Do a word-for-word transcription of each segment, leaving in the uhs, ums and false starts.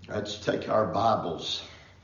Let's take our Bibles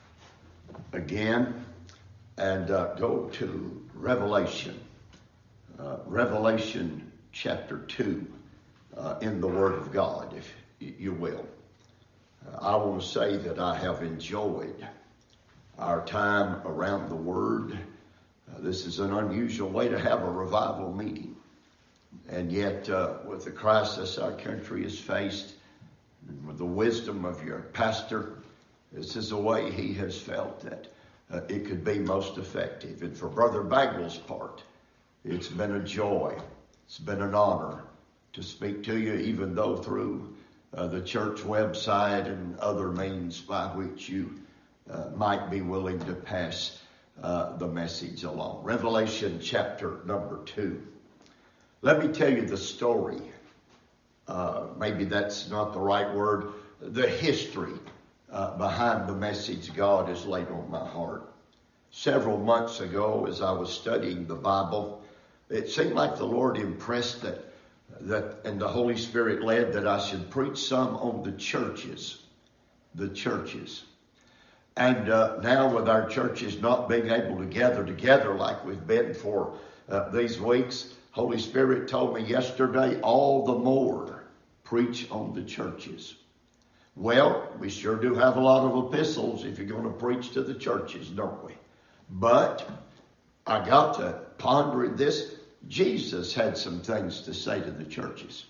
again and uh, go to Revelation. Uh, Revelation chapter two uh, in the Word of God, if you will. Uh, I want to say that I have enjoyed our time around the Word. Uh, this is an unusual way to have a revival meeting. And yet, uh, with the crisis our country has faced, and with the wisdom of your pastor, this is the way he has felt that uh, it could be most effective. And for Brother Bagwell's part, it's been a joy. It's been an honor to speak to you, even though through uh, the church website and other means by which you uh, might be willing to pass uh, the message along. Revelation chapter number two. Let me tell you the story. Uh, maybe that's not the right word. The history uh, behind the message God has laid on my heart. Several months ago, as I was studying the Bible, it seemed like the Lord impressed that, that and the Holy Spirit led that I should preach some on the churches. The churches. And uh, now with our churches not being able to gather together like we've been for uh, these weeks, Holy Spirit told me yesterday, all the more preach on the churches. Well, we sure do have a lot of epistles if you're going to preach to the churches, don't we? But I got to pondering this. Jesus had some things to say to the churches.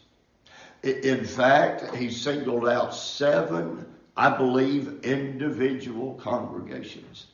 In fact, he singled out seven, I believe, individual congregations.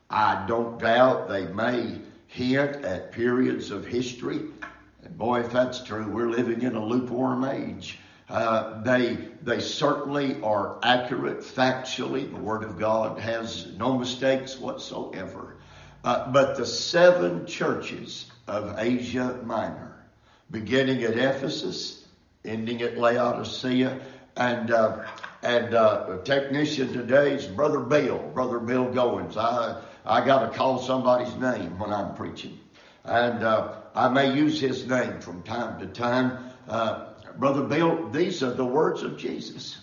I don't doubt they may hint at periods of history. And boy, if that's true, we're living in a lukewarm age. Uh, they they certainly are accurate factually. The Word of God has no mistakes whatsoever. Uh, but the seven churches of Asia Minor, beginning at Ephesus, ending at Laodicea, and uh, and uh, the technician today is Brother Bill, Brother Bill Goins. I I got to call somebody's name when I'm preaching, and uh, I may use his name from time to time. Uh, Brother Bill, these are the words of Jesus.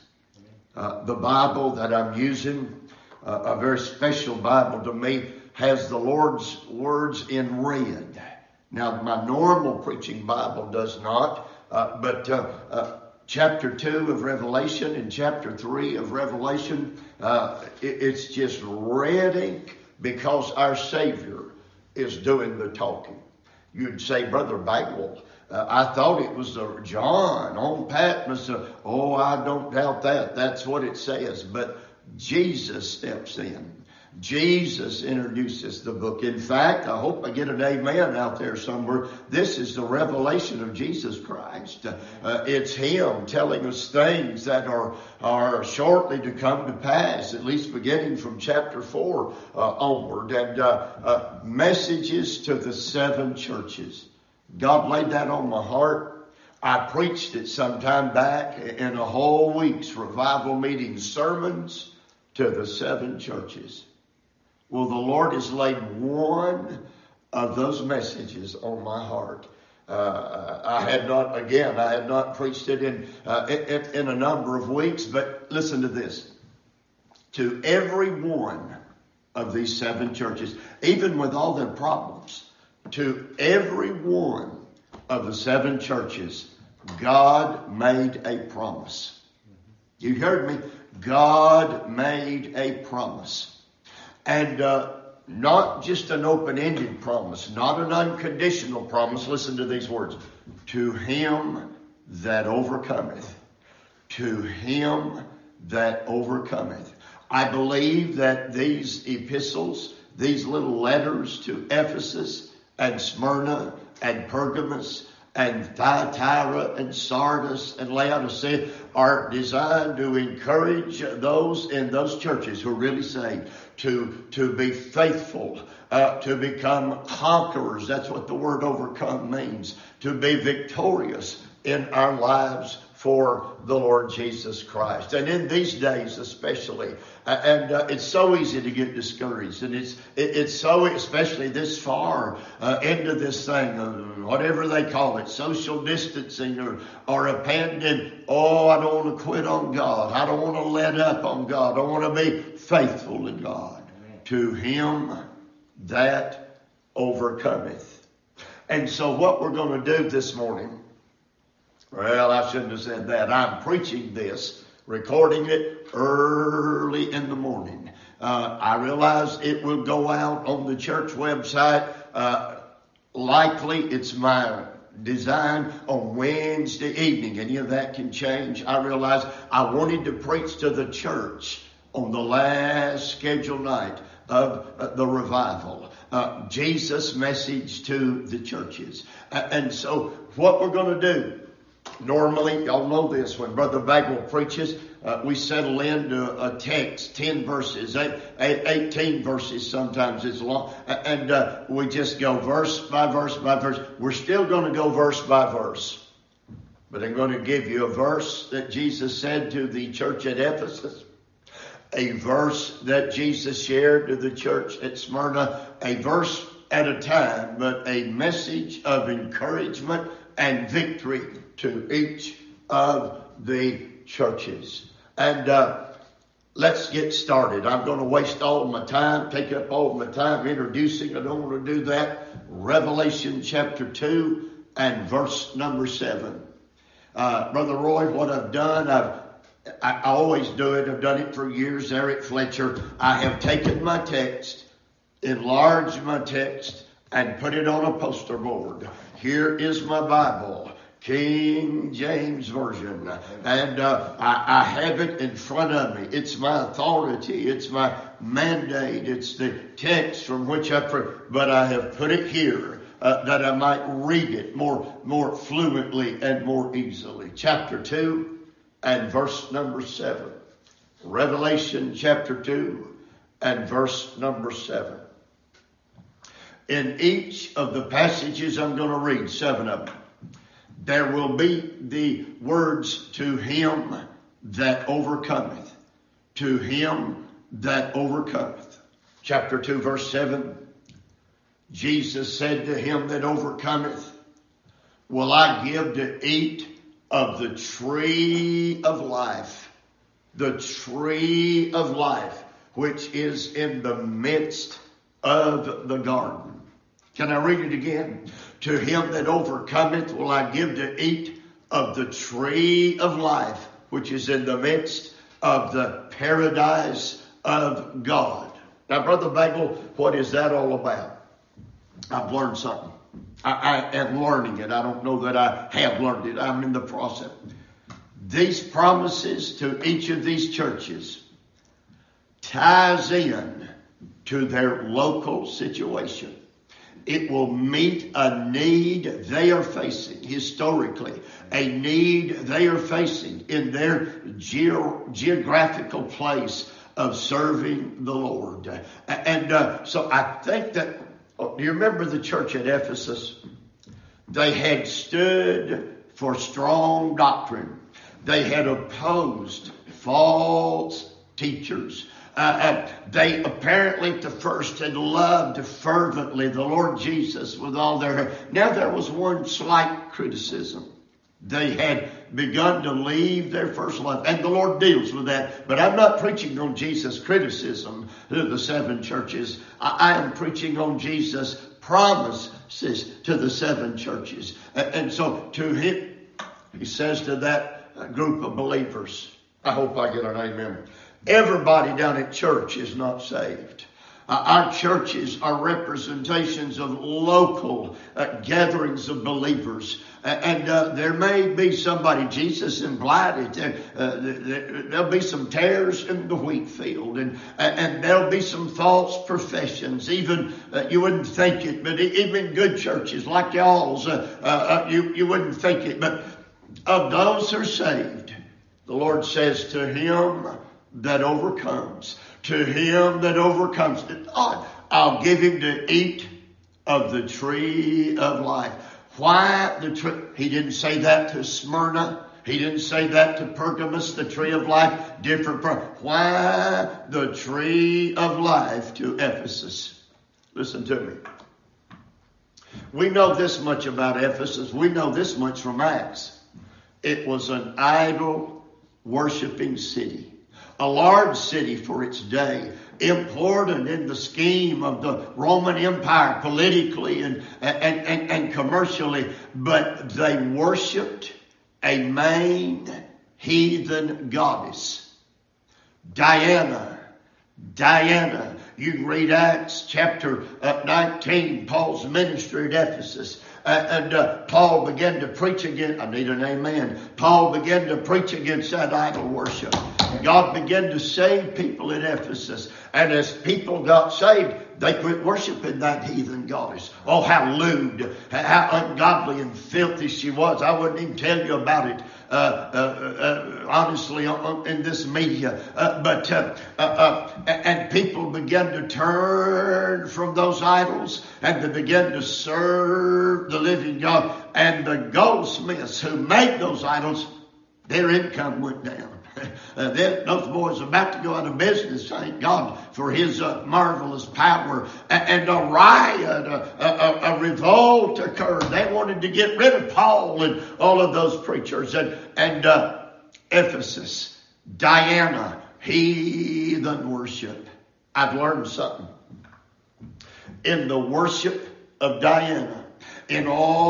Uh, the Bible that I'm using, uh, a very special Bible to me, has the Lord's words in red. Now, my normal preaching Bible does not, uh, but uh, uh, chapter two of Revelation and chapter three of Revelation, uh, it, it's just red ink because our Savior is doing the talking. You'd say, Brother Bagwell, uh, I thought it was uh, John on Patmos. Uh, oh, I don't doubt that. That's what it says. But Jesus steps in. Jesus introduces the book. In fact, I hope I get an amen out there somewhere. This is the revelation of Jesus Christ. Uh, it's Him telling us things that are, are shortly to come to pass, at least beginning from chapter four uh, onward. And uh, uh, messages to the seven churches. God laid that on my heart. I preached it some time back in a whole week's revival meeting, sermons to the seven churches. Well, the Lord has laid one of those messages on my heart. Uh, I had not, again, I had not preached it in, uh, in, in a number of weeks, but listen to this. To every one of these seven churches, even with all their problems, to every one of the seven churches, God made a promise. You heard me? God made a promise. And uh, not just an open-ended promise, not an unconditional promise. Listen to these words. To him that overcometh. To him that overcometh. I believe that these epistles, these little letters to Ephesus and Smyrna and Pergamos and Thyatira and Sardis and Laodicea are designed to encourage those in those churches who are really saved to, to be faithful, uh, to become conquerors. That's what the word overcome means. To be victorious in our lives for the Lord Jesus Christ. And in these days especially, and uh, it's so easy to get discouraged, and it's it, it's so, especially this far uh, into this thing, uh, whatever they call it, social distancing or, or a pandemic. Oh, I don't want to quit on God. I don't want to let up on God. I want to be faithful to God. Amen. To him that overcometh. And so what we're going to do this morning, well, I shouldn't have said that. I'm preaching this, recording it early in the morning. Uh, I realize it will go out on the church website. Uh, likely it's my design on Wednesday evening. Any of that can change. I realize I wanted to preach to the church on the last scheduled night of uh, the revival. Uh, Jesus' message to the churches. Uh, and so what we're going to do, normally, y'all know this, when Brother Bagwell preaches, uh, we settle into a text, ten verses, eight, eight, eighteen verses sometimes it's long, and uh, we just go verse by verse by verse. We're still going to go verse by verse, but I'm going to give you a verse that Jesus said to the church at Ephesus, a verse that Jesus shared to the church at Smyrna, a verse at a time, but a message of encouragement and victory to each of the churches. And uh, let's get started. I'm going to waste all my time, take up all my time introducing. I don't want to do that. Revelation chapter two and verse number seven. Uh, Brother Roy, what I've done, I've I, I always do it. I've done it for years there at Fletcher. I have taken my text, enlarged my text, and put it on a poster board. Here is my Bible, King James Version, and uh, I, I have it in front of me. It's my authority. It's my mandate. It's the text from which I pray, but I have put it here uh, that I might read it more, more fluently and more easily. Chapter two and verse number seven. Revelation chapter two and verse number seven. In each of the passages I'm going to read, seven of them, there will be the words, to him that overcometh. To him that overcometh. Chapter two, verse seven. Jesus said to him that overcometh, will I give to eat of the tree of life. The tree of life, which is in the midst of the garden. Can I read it again? To him that overcometh will I give to eat of the tree of life, which is in the midst of the paradise of God. Now, Brother Bagel, what is that all about? I've learned something. I, I am learning it. I don't know that I have learned it. I'm in the process. These promises to each of these churches ties in to their local situation. It will meet a need they are facing historically, a need they are facing in their ge- geographical place of serving the Lord. And uh, so I think that, oh, do you remember the church at Ephesus? They had stood for strong doctrine. They had opposed false teachers. Uh, and they apparently at the first had loved fervently the Lord Jesus with all their heart. Now there was one slight criticism. They had begun to leave their first love. And the Lord deals with that. But I'm not preaching on Jesus' criticism to the seven churches. I, I am preaching on Jesus' promises to the seven churches. And, and so to him, he says to that group of believers, I hope I get an amen. Everybody down at church is not saved. Uh, our churches are representations of local uh, gatherings of believers. Uh, and uh, there may be somebody, Jesus implied it, there, uh, there, there'll be some tares in the wheat field. And, and there'll be some false professions. Even, uh, you wouldn't think it, but even good churches like y'all's, uh, uh, you, you wouldn't think it. But of those who are saved, the Lord says to him that overcomes, to him that overcomes, I'll give him to eat of the tree of life. Why the tree? He didn't say that to Smyrna. He didn't say that to Pergamos, the tree of life, different. Per- Why the tree of life to Ephesus? Listen to me. We know this much about Ephesus. We know this much from Acts. It was an idol worshiping city. A large city for its day. Important in the scheme of the Roman Empire politically and, and, and, and commercially. But they worshipped a main heathen goddess. Diana. Diana. You can read Acts chapter uh, nineteen, Paul's ministry at Ephesus. Uh, and uh, Paul began to preach again. I need an amen. Paul began to preach against that idol worship. God began to save people in Ephesus. And as people got saved, they quit worshiping that heathen goddess. Oh, how lewd, how ungodly and filthy she was. I wouldn't even tell you about it, uh, uh, uh, honestly, in this media. Uh, but uh, uh, uh, and people began to turn from those idols and they began to serve the living God. And the goldsmiths who made those idols, their income went down. Uh, those boys are about to go out of business, thank God for his uh, marvelous power. And, and a riot, a, a, a revolt occurred. They wanted to get rid of Paul and all of those preachers. And, and uh, Ephesus, Diana, heathen worship. I've learned something. In the worship of Diana, in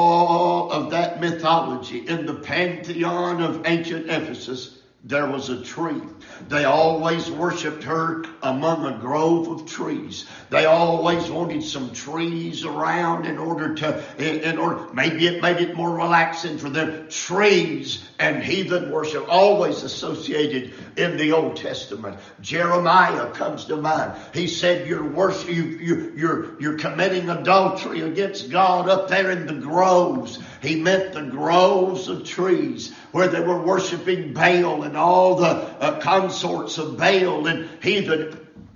all of that mythology, in the pantheon of ancient Ephesus, there was a tree. They always worshiped her among a grove of trees. They always wanted some trees around in order to, in order, maybe it made it more relaxing for them. Trees and heathen worship always associated in the Old Testament. Jeremiah comes to mind. He said, you're worship, you, you, you're, you're committing adultery against God up there in the groves. He meant the groves of trees where they were worshiping Baal and all the uh, consorts of Baal and heathen.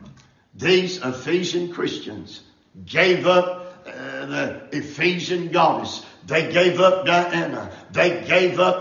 These Ephesian Christians gave up uh, the Ephesian goddess. They gave up Diana. They gave up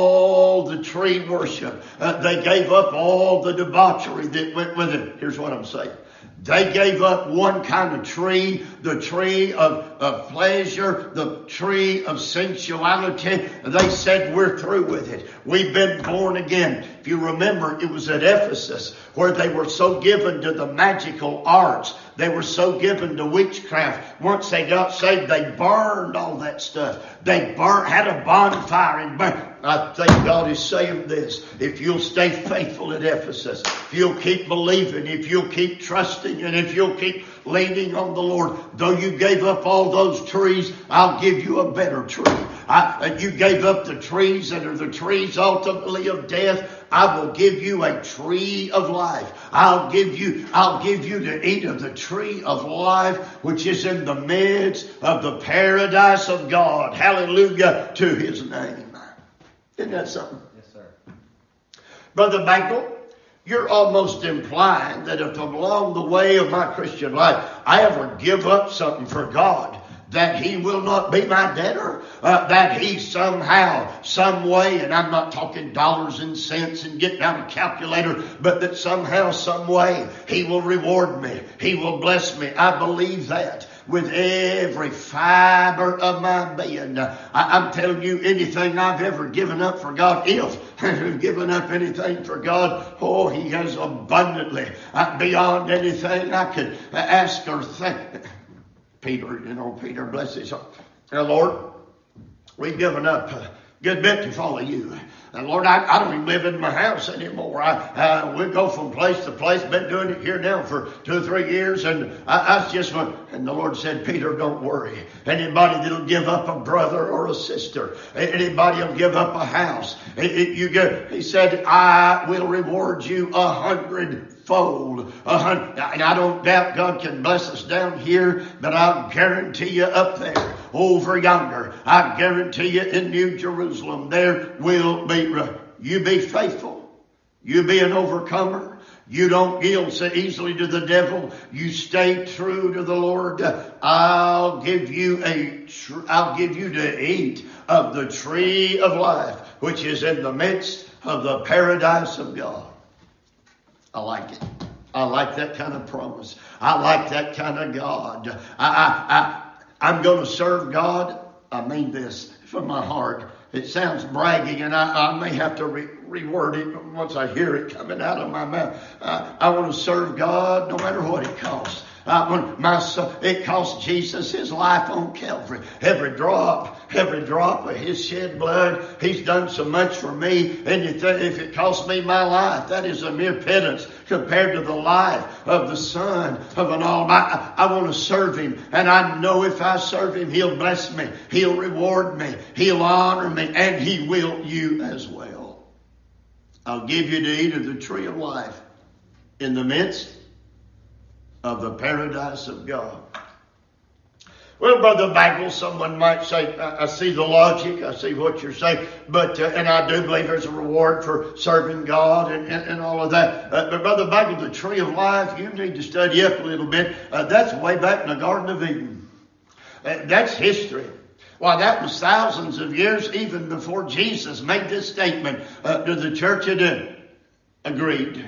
all the tree worship. Uh, they gave up all the debauchery that went with it. Here's what I'm saying. They gave up one kind of tree, the tree of, of pleasure, the tree of sensuality. They said, we're through with it. We've been born again. If you remember, it was at Ephesus where they were so given to the magical arts. They were so given to witchcraft. Once they got saved, they burned all that stuff. They burnt, had a bonfire and burned. I think God is saying this. If you'll stay faithful at Ephesus, if you'll keep believing, if you'll keep trusting, and if you'll keep leaning on the Lord, though you gave up all those trees, I'll give you a better tree. I, you gave up the trees that are the trees ultimately of death. I will give you a tree of life. I'll give you, I'll give you to eat of the tree of life, which is in the midst of the paradise of God. Hallelujah to his name. Isn't that something? Yes, sir. Brother Bagel, you're almost implying that if along the way of my Christian life, I ever give up something for God, that he will not be my debtor, uh, that he somehow, some way, and I'm not talking dollars and cents and getting out a calculator, but that somehow, some way, he will reward me. He will bless me. I believe that with every fiber of my being. I, I'm telling you, anything I've ever given up for God, if I've given up anything for God, oh, he has abundantly, uh, beyond anything I could ask or think. Peter, you know, Peter, bless his heart. Now, Lord, we've given up a good bit to follow you. And Lord, I, I don't even live in my house anymore. I, uh, we go from place to place. Been doing it here now for two or three years. And I, I just went, and the Lord said, Peter, don't worry. Anybody that'll give up a brother or a sister, anybody will give up a house. It, it, you get, he said, I will reward you a hundred fold. A hundred. And I don't doubt God can bless us down here, but I'll guarantee you up there, over yonder, I guarantee you in New Jerusalem, there will be, you be faithful. You be an overcomer. You don't yield so easily to the devil. You stay true to the Lord. I'll give you a, tr- I'll give you to eat of the tree of life. which is in the midst of the paradise of God. I like it. I like that kind of promise. I like that kind of God. I, I, I, I'm going to serve God. I mean this from my heart. It sounds bragging, and I, I may have to re- reword it once I hear it coming out of my mouth. Uh, I want to serve God no matter what it costs. Uh, when my son, it cost Jesus his life on Calvary. Every drop, every drop of his shed blood, he's done so much for me. And you think, if it cost me my life, that is a mere pittance compared to the life of the Son of an Almighty. I, I want to serve him, and I know if I serve him, he'll bless me, he'll reward me, he'll honor me, and he will you as well. I'll give you to eat of the tree of life in the midst of the paradise of God. Well, Brother Bagwell, someone might say, I, I see the logic, I see what you're saying, but uh, and I do believe there's a reward for serving God and, and, and all of that. Uh, but Brother Bagwell, the tree of life, you need to study up a little bit. Uh, that's way back in the Garden of Eden. Uh, that's history. Why, that was thousands of years even before Jesus made this statement uh, to the church of Eden. Agreed.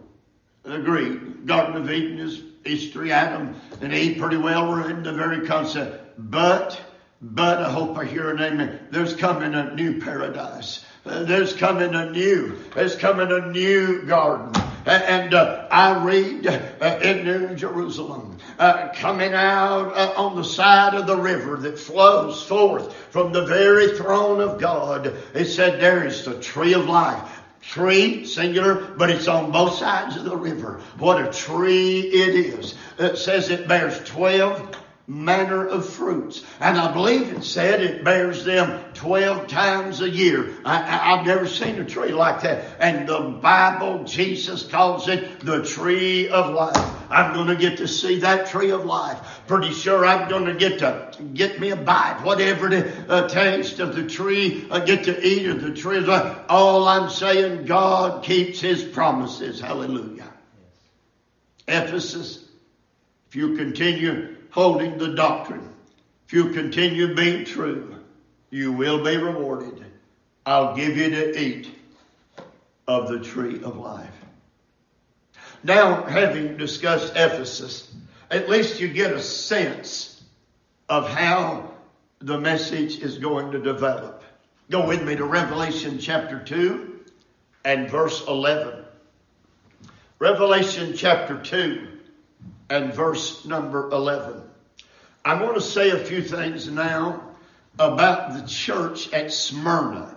Agreed. Garden of Eden is history. Adam and Eve pretty well were in the very concept. But, but I hope I hear an amen. There's coming a new paradise. Uh, there's coming a new, there's coming a new garden. And uh, I read uh, in New Jerusalem, uh, coming out uh, on the side of the river that flows forth from the very throne of God, it said there is the tree of life. Tree, singular, but it's on both sides of the river. What a tree it is. It says it bears twelve manner of fruits. And I believe it said it bears them twelve times a year. I, I, I've never seen a tree like that. And the Bible, Jesus calls it the tree of life. I'm going to get to see that tree of life. Pretty sure I'm going to get to get me a bite, whatever the uh, taste of the tree, uh, get to eat of the tree of life. All I'm saying, God keeps his promises. Hallelujah. Yes. Ephesus, if you continue holding the doctrine, if you continue being true, you will be rewarded. I'll give you to eat of the tree of life. Now, having discussed Ephesus, at least you get a sense of how the message is going to develop. Go with me to Revelation chapter two and verse eleven. Revelation chapter two and verse number eleven. I want to say a few things now about the church at Smyrna.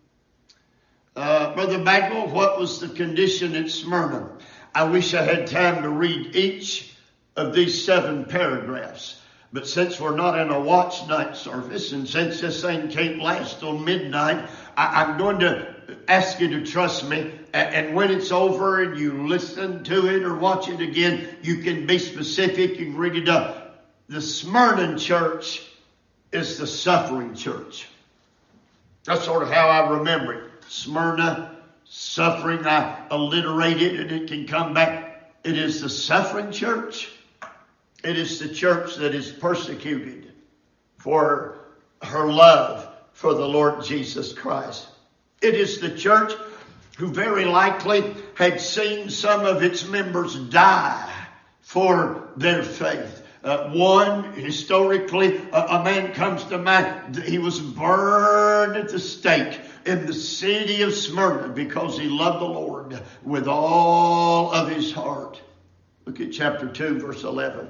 Uh, Brother Bagwell, what was the condition at Smyrna? I wish I had time to read each of these seven paragraphs. But since we're not in a watch night service, and since this thing can't last till midnight, I, I'm going to ask you to trust me. And, and when it's over and you listen to it or watch it again, you can be specific. You can read it up. The Smyrna church is the suffering church. That's sort of how I remember it. Smyrna, suffering, I alliterate it and it can come back. It is the suffering church. It is the church that is persecuted for her love for the Lord Jesus Christ. It is the church who very likely had seen some of its members die for their faith. Uh, one, historically, uh, a man comes to mind. He was burned at the stake in the city of Smyrna because he loved the Lord with all of his heart. Look at chapter two, verse eleven.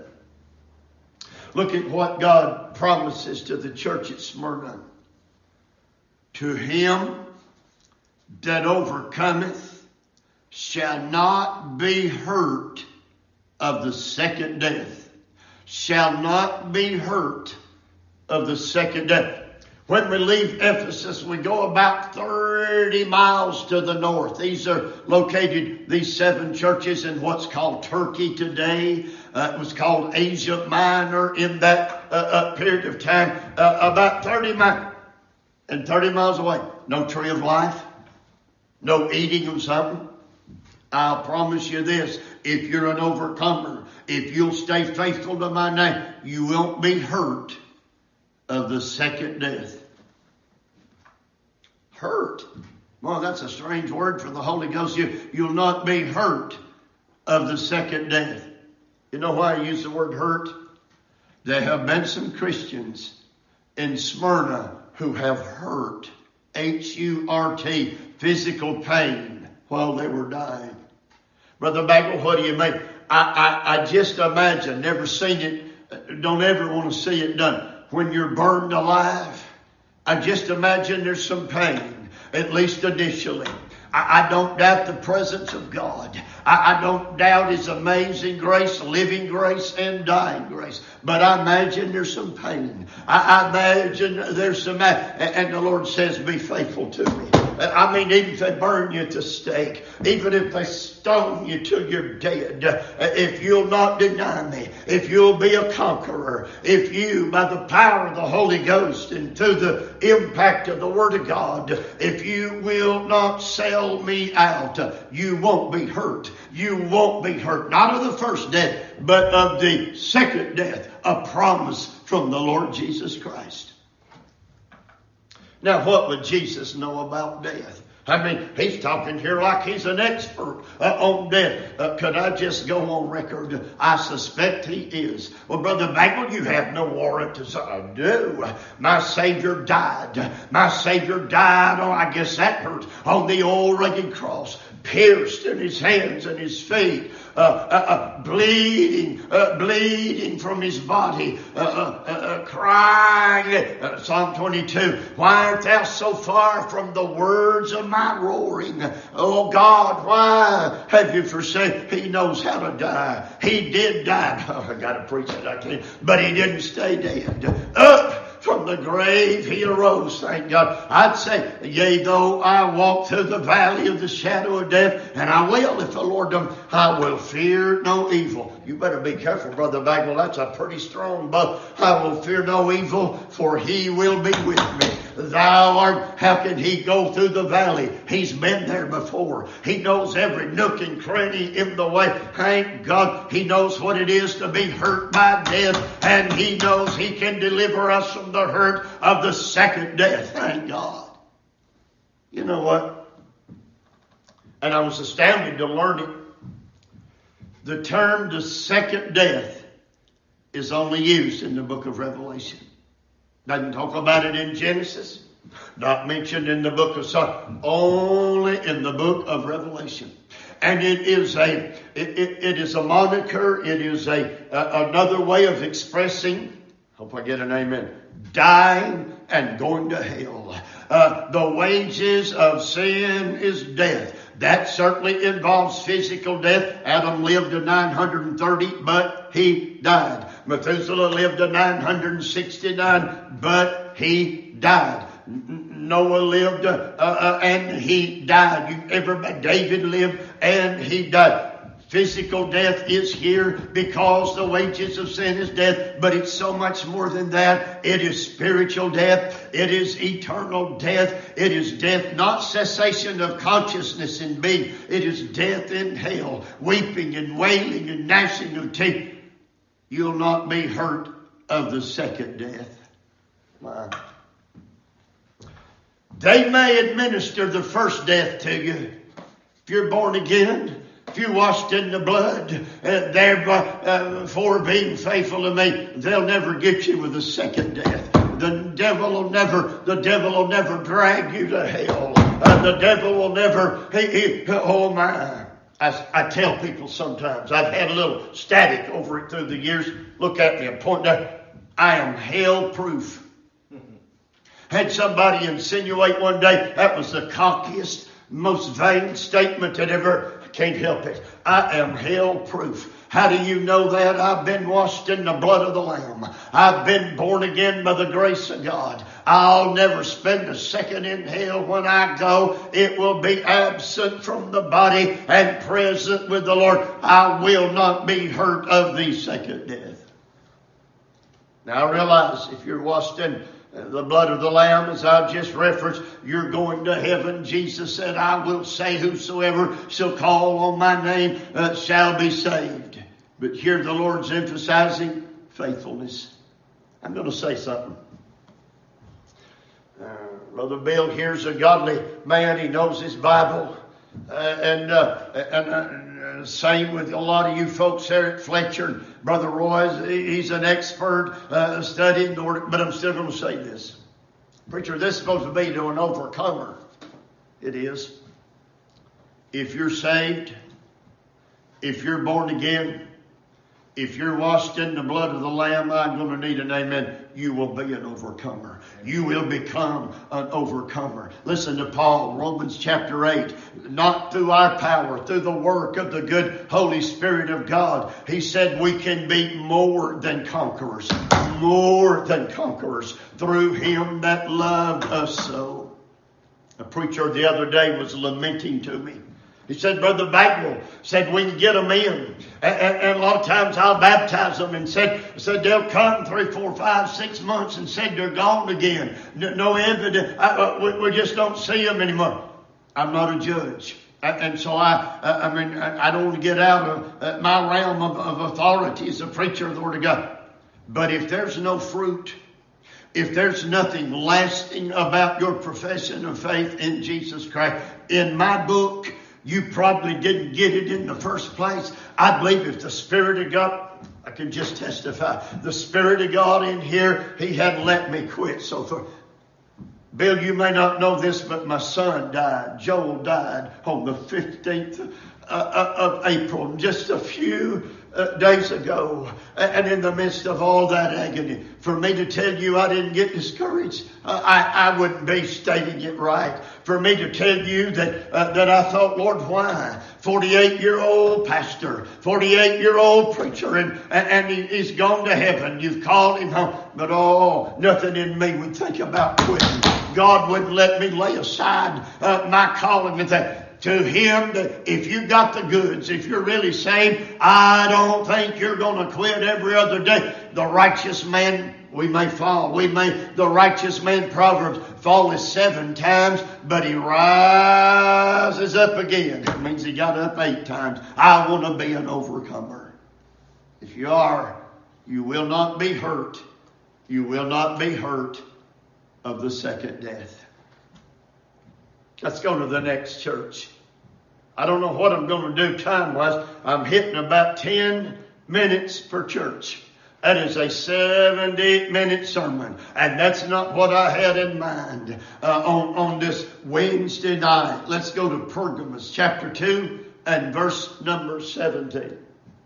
Look at what God promises to the church at Smyrna. To him that overcometh shall not be hurt of the second death. Shall not be hurt of the second death. When we leave Ephesus, we go about thirty miles to the north. These are located, these seven churches, in what's called Turkey today. Uh, it was called Asia Minor in that uh, uh, period of time. Uh, about thirty miles, and thirty miles away. No tree of life. No eating of something. I'll promise you this. If you're an overcomer, if you'll stay faithful to my name, you won't be hurt of the second death. Hurt. Well, that's a strange word for the Holy Ghost. You, you'll not be hurt of the second death. You know why I use the word hurt? There have been some Christians in Smyrna who have hurt, H U R T, physical pain, while they were dying. Brother Bagwell, what do you mean? I, I, I just imagine, never seen it, don't ever want to see it done. When you're burned alive, I just imagine there's some pain, at least initially. I, I don't doubt the presence of God. I, I don't doubt His amazing grace, living grace, and dying grace. But I imagine there's some pain. I, I imagine there's some, and the Lord says, be faithful to me. I mean, even if they burn you at the stake, even if they stone you till you're dead, if you'll not deny me, if you'll be a conqueror, if you, by the power of the Holy Ghost and through the impact of the Word of God, if you will not sell me out, you won't be hurt. You won't be hurt. Not of the first death, but of the second death. A promise from the Lord Jesus Christ. Now, what would Jesus know about death? I mean, he's talking here like he's an expert uh, on death. Uh, could I just go on record? I suspect he is. Well, Brother Bagwell, you have no warrant to say, I do. My Savior died. My Savior died, oh, I guess that hurts, on the old rugged cross, pierced in his hands and his feet. Uh, uh, uh, bleeding, uh, bleeding from his body, uh, uh, uh, crying. Uh, Psalm twenty-two, why art thou so far from the words of my roaring? Oh God, why have you forsaken? He knows how to die. He did die. Oh, I got to preach it, I can't. But he didn't stay dead. Up from the grave he arose, thank God. I'd say, yea, though I walk through the valley of the shadow of death, and I will, if the Lord does, I will fear no evil. You better be careful, Brother Bagwell. That's a pretty strong bow. I will fear no evil, for he will be with me. Thou art, how can he go through the valley? He's been there before. He knows every nook and cranny in the way. Thank God, he knows what it is to be hurt by death, and he knows he can deliver us from the hurt of the second death. Thank God. You know what? And I was astounded to learn it. The term the second death is only used in the book of Revelation. Doesn't talk about it in Genesis. Not mentioned in the book of Psalms. Only in the book of Revelation. And it is a it, it, it is a moniker. It is a, a another way of expressing, hope I get an amen, dying and going to hell. Uh, the wages of sin is death. That certainly involves physical death. Adam lived to nine hundred thirty, but he died. Methuselah lived to nine hundred sixty-nine, but he died. Noah lived uh, uh, and he died. You, everybody, David lived and he died. Physical death is here because the wages of sin is death, but it's so much more than that. It is spiritual death. It is eternal death. It is death, not cessation of consciousness in being. It is death in hell, weeping and wailing and gnashing of teeth. You'll not be hurt of the second death. Wow. They may administer the first death to you. If you're born again, if you're washed in the blood, uh, thereby uh, for being faithful to me, they'll never get you with the second death. The devil will never, the devil will never drag you to hell. Uh, the devil will never, he, he, oh my. I, I tell people sometimes, I've had a little static over it through the years. Look at me and point out, I am hell proof. Had somebody insinuate one day that was the cockiest, most vain statement that ever, I can't help it. I am hell proof. How do you know that? I've been washed in the blood of the Lamb. I've been born again by the grace of God. I'll never spend a second in hell when I go. It will be absent from the body and present with the Lord. I will not be hurt of the second death. Now I realize if you're washed in the blood of the Lamb, as I just referenced, you're going to heaven. Jesus said, I will say whosoever shall call on my name uh, shall be saved. But here the Lord's emphasizing faithfulness. I'm going to say something. Uh, Brother Bill here's a godly man. He knows his Bible. Uh, and uh, and uh, same with a lot of you folks there at Fletcher. Brother Roy, he's an expert uh, studying the Word. But I'm still going to say this. Preacher, this is supposed to be to an overcomer. It is. If you're saved, if you're born again, if you're washed in the blood of the Lamb, I'm going to need an amen. You will be an overcomer. You will become an overcomer. Listen to Paul, Romans chapter eight. Not through our power, through the work of the good Holy Spirit of God. He said we can be more than conquerors. More than conquerors through Him that loved us so. A preacher the other day was lamenting to me. He said, Brother Bagwell said we can get them in. And, and, and a lot of times I'll baptize them and said, said they'll come three, four, five, six months and said they're gone again. No, no evidence. I, uh, we, we just don't see them anymore. I'm not a judge. And so I, I mean, I don't want to get out of my realm of, of authority as a preacher of the Word of God. But if there's no fruit, if there's nothing lasting about your profession of faith in Jesus Christ, in my book, you probably didn't get it in the first place. I believe if the Spirit of God, I can just testify, the Spirit of God in here, He hadn't let me quit. So for Bill, you may not know this, but my son died. Joel died on the fifteenth of April, just a few uh, days ago. And in the midst of all that agony, for me to tell you I didn't get discouraged, uh, I, I wouldn't be stating it right. For me to tell you that uh, that I thought, Lord, why? forty-eight-year-old pastor, forty-eight-year-old preacher, and, and, and he, he's gone to heaven. You've called him home. But oh, nothing in me would think about quitting. God wouldn't let me lay aside uh, my calling and say, to Him, that if you got the goods, if you're really saved, I don't think you're going to quit every other day. The righteous man, we may fall. We may, the righteous man, Proverbs, falleth seven times, but he rises up again. That means he got up eight times. I want to be an overcomer. If you are, you will not be hurt. You will not be hurt of the second death. Let's go to the next church. I don't know what I'm going to do time-wise. I'm hitting about ten minutes per church. That is a seventy-minute sermon. And that's not what I had in mind uh, on, on this Wednesday night. Let's go to Pergamos chapter two and verse number seventeen.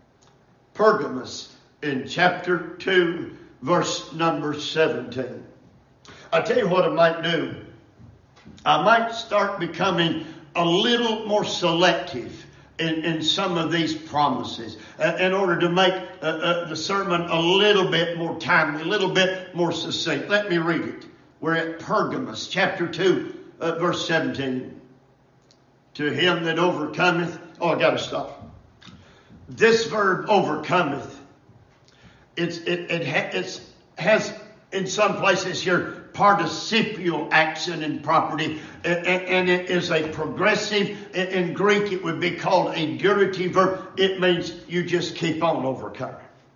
Pergamos in chapter two, verse number seventeen. I tell you what I might do. I might start becoming a little more selective in, in some of these promises uh, in order to make uh, uh, the sermon a little bit more timely, a little bit more succinct. Let me read it. We're at Pergamos, chapter two, uh, verse seventeen. To him that overcometh. Oh, I got to stop. This verb overcometh, it's, it, it, ha, it's, has in some places here participial action in property, and it is a progressive. In Greek, it would be called a durative verb. It means you just keep on overcoming.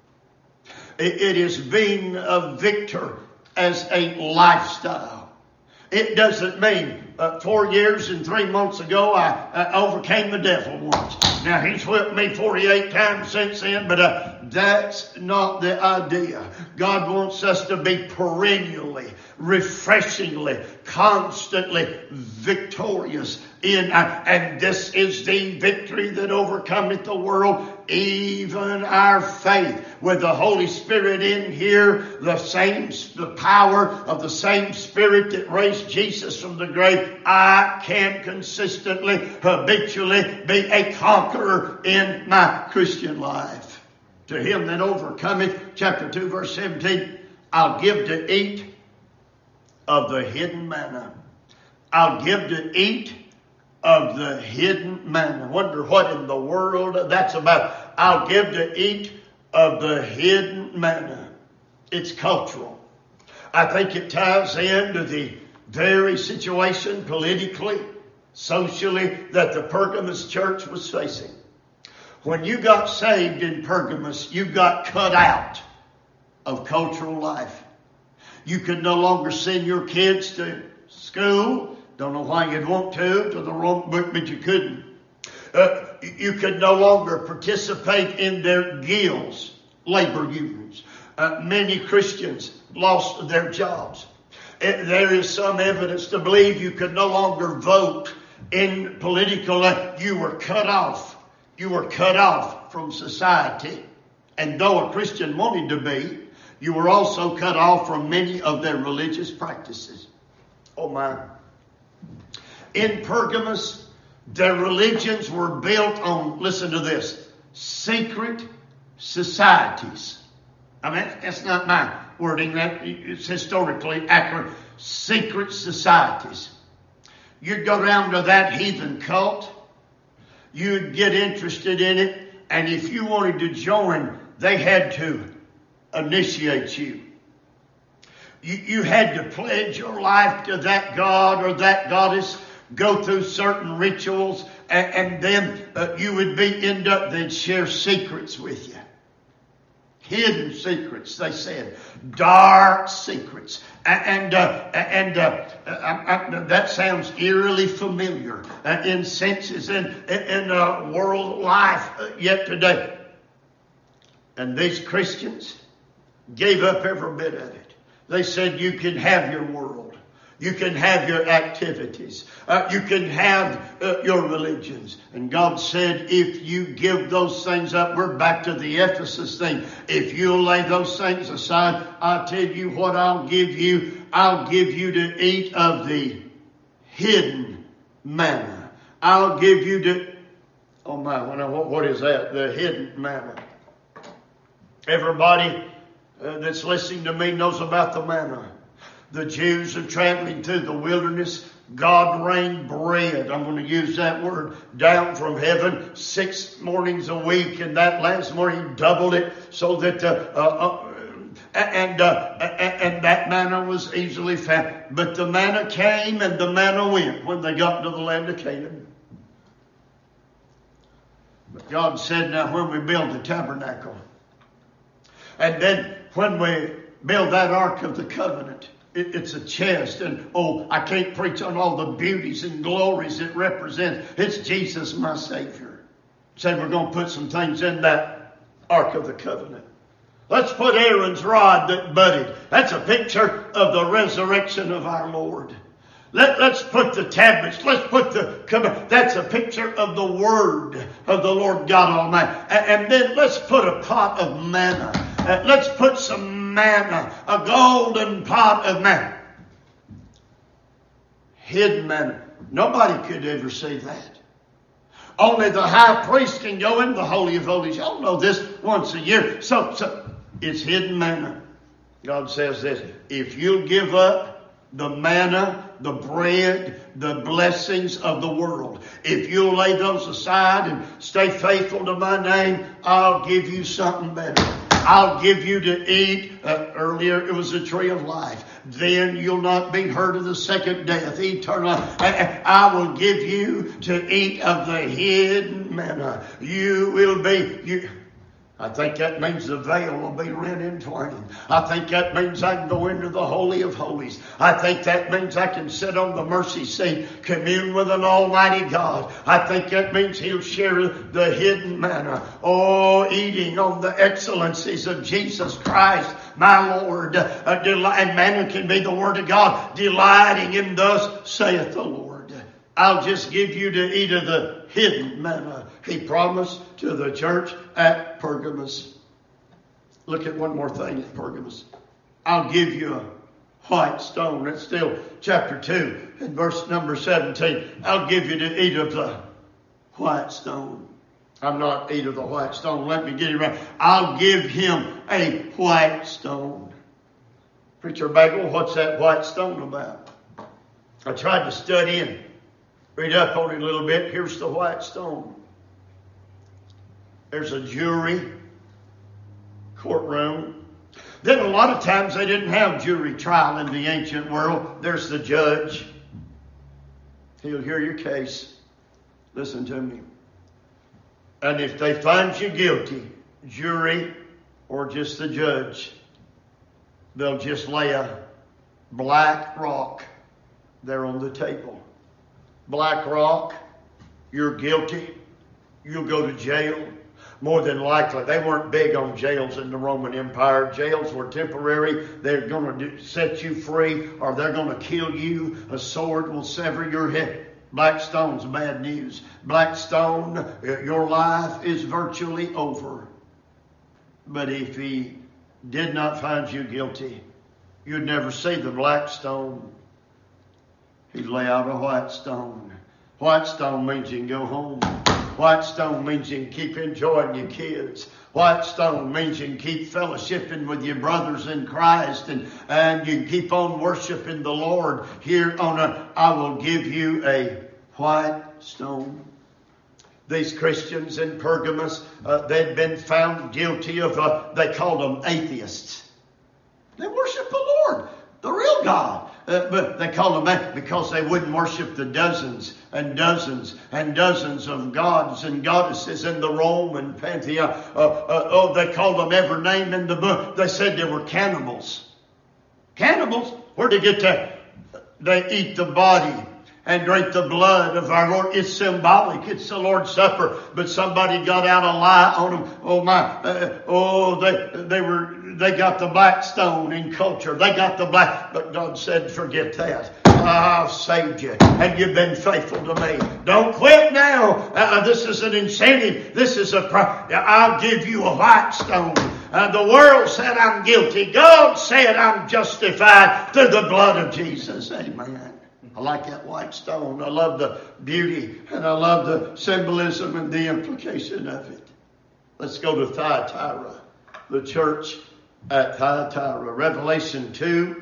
It is being a victor as a lifestyle. It doesn't mean uh, four years and three months ago I, I overcame the devil once. Now he's whipped me forty-eight times since then, but uh, that's not the idea. God wants us to be perennially, refreshingly, constantly victorious in, uh, and this is the victory that overcometh the world, even our faith. With the Holy Spirit in here, the same, the power of the same Spirit that raised Jesus from the grave, I can consistently, habitually be a conqueror in my Christian life. To him that overcometh, chapter two, verse seventeen, I'll give to eat of the hidden manna. I'll give to eat of the hidden manna. Wonder what in the world that's about. I'll give to eat of the hidden manna. It's cultural. I think it ties into the very situation politically, socially that the Pergamos church was facing. When you got saved in Pergamos, you got cut out of cultural life. You could no longer send your kids to school. Don't know why you'd want to, to the wrong book, but you couldn't. Uh, you could no longer participate in their guilds, labor unions. Uh, many Christians lost their jobs. Uh, there is some evidence to believe you could no longer vote in political. Uh, you were cut off. You were cut off from society. And though a Christian wanted to be, you were also cut off from many of their religious practices. Oh my. In Pergamos, their religions were built on, listen to this, secret societies. I mean, that's not my wording. That it's historically accurate. Secret societies. You'd go down to that heathen cult. You'd get interested in it. And if you wanted to join, they had to initiate you. You, you had to pledge your life to that god or that goddess, go through certain rituals, and, and then uh, you would be end up, they'd share secrets with you. Hidden secrets, they said. Dark secrets. And, uh, and uh, I, I, that sounds eerily familiar uh, in senses in, in uh, world life uh, yet today. And these Christians gave up every bit of it. They said you can have your world. You can have your activities. Uh, you can have uh, your religions. And God said, if you give those things up, we're back to the Ephesus thing. If you'll lay those things aside, I'll tell you what I'll give you. I'll give you to eat of the hidden manna. I'll give you to, oh my, what, what is that? The hidden manna. Everybody uh, that's listening to me knows about the manna. The Jews are traveling through the wilderness. God rained bread, I'm going to use that word, down from heaven six mornings a week. And that last morning he doubled it so that, uh, uh, uh, and, uh, and that manna was easily found. But the manna came and the manna went when they got to the land of Canaan. But God said, now when we build the tabernacle, and then when we build that Ark of the Covenant, it's a chest, and oh, I can't preach on all the beauties and glories it represents. It's Jesus, my Savior. Said we're going to put some things in that Ark of the Covenant. Let's put Aaron's rod that budded. That's a picture of the resurrection of our Lord. Let, let's put the tablets. Let's put the covenant. That's a picture of the Word of the Lord God Almighty. And, and then let's put a pot of manna. Uh, let's put some manna, a golden pot of manna. Hidden manna. Nobody could ever see that. Only the high priest can go in the Holy of Holies. Y'all know this once a year. So, so it's hidden manna. God says this, if you'll give up the manna, the bread, the blessings of the world, if you'll lay those aside and stay faithful to my name, I'll give you something better. I'll give you to eat. Uh, earlier it was a tree of life. Then you'll not be hurt of the second death, eternal life. I, I will give you to eat of the hidden manna. You will be... You, I think that means the veil will be rent in twain. I think that means I can go into the Holy of Holies. I think that means I can sit on the mercy seat, commune with an almighty God. I think that means He'll share the hidden manna. Oh, eating on the excellencies of Jesus Christ, my Lord. Uh, and manna can be the Word of God. Delighting in thus saith the Lord. I'll just give you to eat of the hidden manna He promised to the church at Pergamos. Look at one more thing at Pergamos. I'll give you a white stone. That's still chapter two and verse number seventeen. I'll give you to eat of the white stone. I'm not eat of the white stone. Let me get it right. I'll give him a white stone. Preacher Bagel, what's that white stone about? I tried to study and read up on it a little bit. Here's the white stone. There's a jury courtroom. Then a lot of times they didn't have jury trial in the ancient world. There's the judge. He'll hear your case. Listen to me. And if they find you guilty, jury or just the judge, they'll just lay a black rock They're on the table. Black Rock, you're guilty. You'll go to jail. More than likely, they weren't big on jails in the Roman Empire. Jails were temporary. They're going to set you free or they're going to kill you. A sword will sever your head. Black stone's bad news. Black stone, your life is virtually over. But if he did not find you guilty, you'd never see the black stone. He'd lay out a white stone. White stone means you can go home. White stone means you can keep enjoying your kids. White stone means you can keep fellowshipping with your brothers in Christ, and, and you can keep on worshiping the Lord. Here on earth, I will give you a white stone. These Christians in Pergamos, uh, they'd been found guilty of, uh, they called them atheists. They worship the Lord, the real God. Uh, but they called them that because they wouldn't worship the dozens and dozens and dozens of gods and goddesses in the Roman pantheon. Uh, uh, oh, they called them every name in the book. They said they were cannibals. Cannibals? Where'd they get that? They eat the body and drink the blood of our Lord. It's symbolic. It's the Lord's Supper. But somebody got out a lie on them. Oh my! Uh, oh, they they were. They got the black stone in culture. They got the black. But God said, forget that. I've saved you. And you've been faithful to me. Don't quit now. Uh, this is an incentive. This is a... Pro- I'll give you a white stone. Uh, the world said I'm guilty. God said I'm justified through the blood of Jesus. Amen. I like that white stone. I love the beauty. And I love the symbolism and the implication of it. Let's go to Thyatira. The church at Thyatira. Revelation two,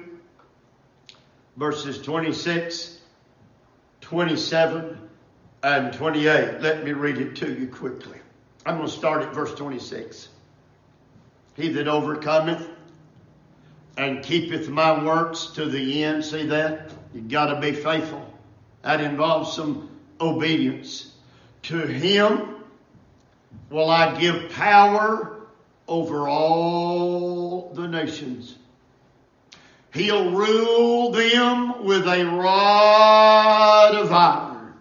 verses twenty-six, twenty-seven, and twenty-eight. Let me read it to you quickly. I'm going to start at verse twenty-six. He that overcometh and keepeth my works to the end. See that? You've got to be faithful. That involves some obedience. To him will I give power over all the nations. He'll rule them with a rod of iron.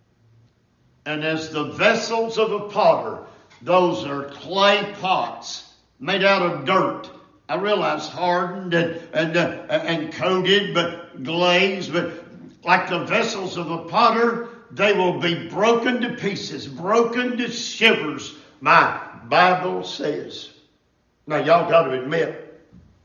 And as the vessels of a potter, those are clay pots made out of dirt. I realize hardened and, and, uh, and coated, but glazed, but like the vessels of a potter, they will be broken to pieces, broken to shivers. My Bible says. Now y'all got to admit,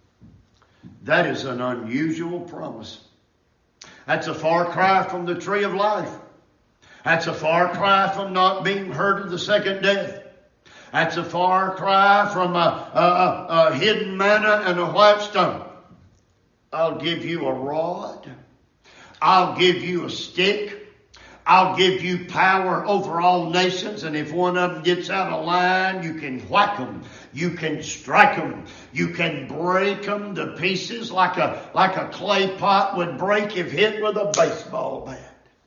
that is an unusual promise. That's a far cry from the tree of life. That's a far cry from not being hurt of the second death. That's a far cry from a, a, a, a hidden manna and a white stone. I'll give you a rod. I'll give you a stick. I'll give you power over all nations, and if one of them gets out of line, you can whack them. You can strike them. You can break them to pieces like a, like a clay pot would break if hit with a baseball bat.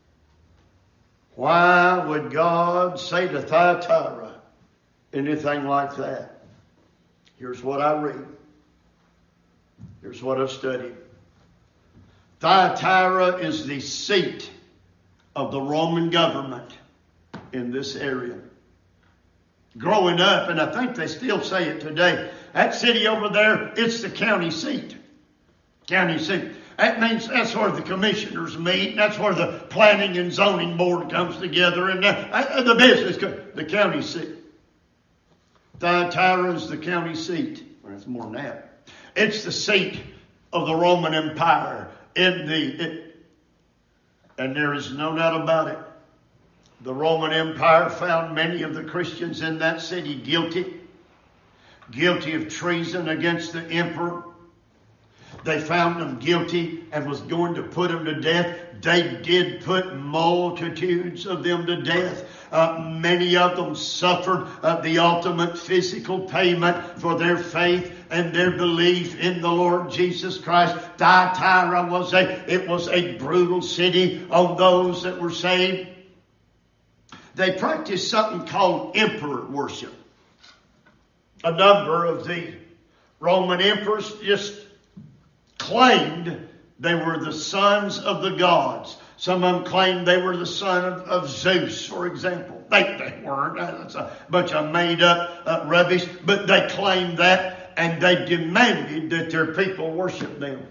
Why would God say to Thyatira anything like that? Here's what I read. Here's what I've studied. Thyatira is the seat of the Roman government in this area. Growing up, and I think they still say it today, that city over there, it's the county seat. County seat. That means that's where the commissioners meet. That's where the planning and zoning board comes together, and the, the business, the county seat. Thyatira is the county seat. Well, it's more than that. It's the seat of the Roman Empire. In the, it, and there is no doubt about it. The Roman Empire found many of the Christians in that city guilty. Guilty of treason against the emperor. They found them guilty and was going to put them to death. They did put multitudes of them to death. Uh, many of them suffered uh, the ultimate physical payment for their faith and their belief in the Lord Jesus Christ. Thyatira was a, it was a brutal city on those that were saved. They practiced something called emperor worship. A number of the Roman emperors just claimed They were the sons of the gods. Some of them claimed they were the son of, of Zeus, for example. They, they weren't. That's a bunch of made up uh, rubbish. But they claimed that, and they demanded that their people worship them.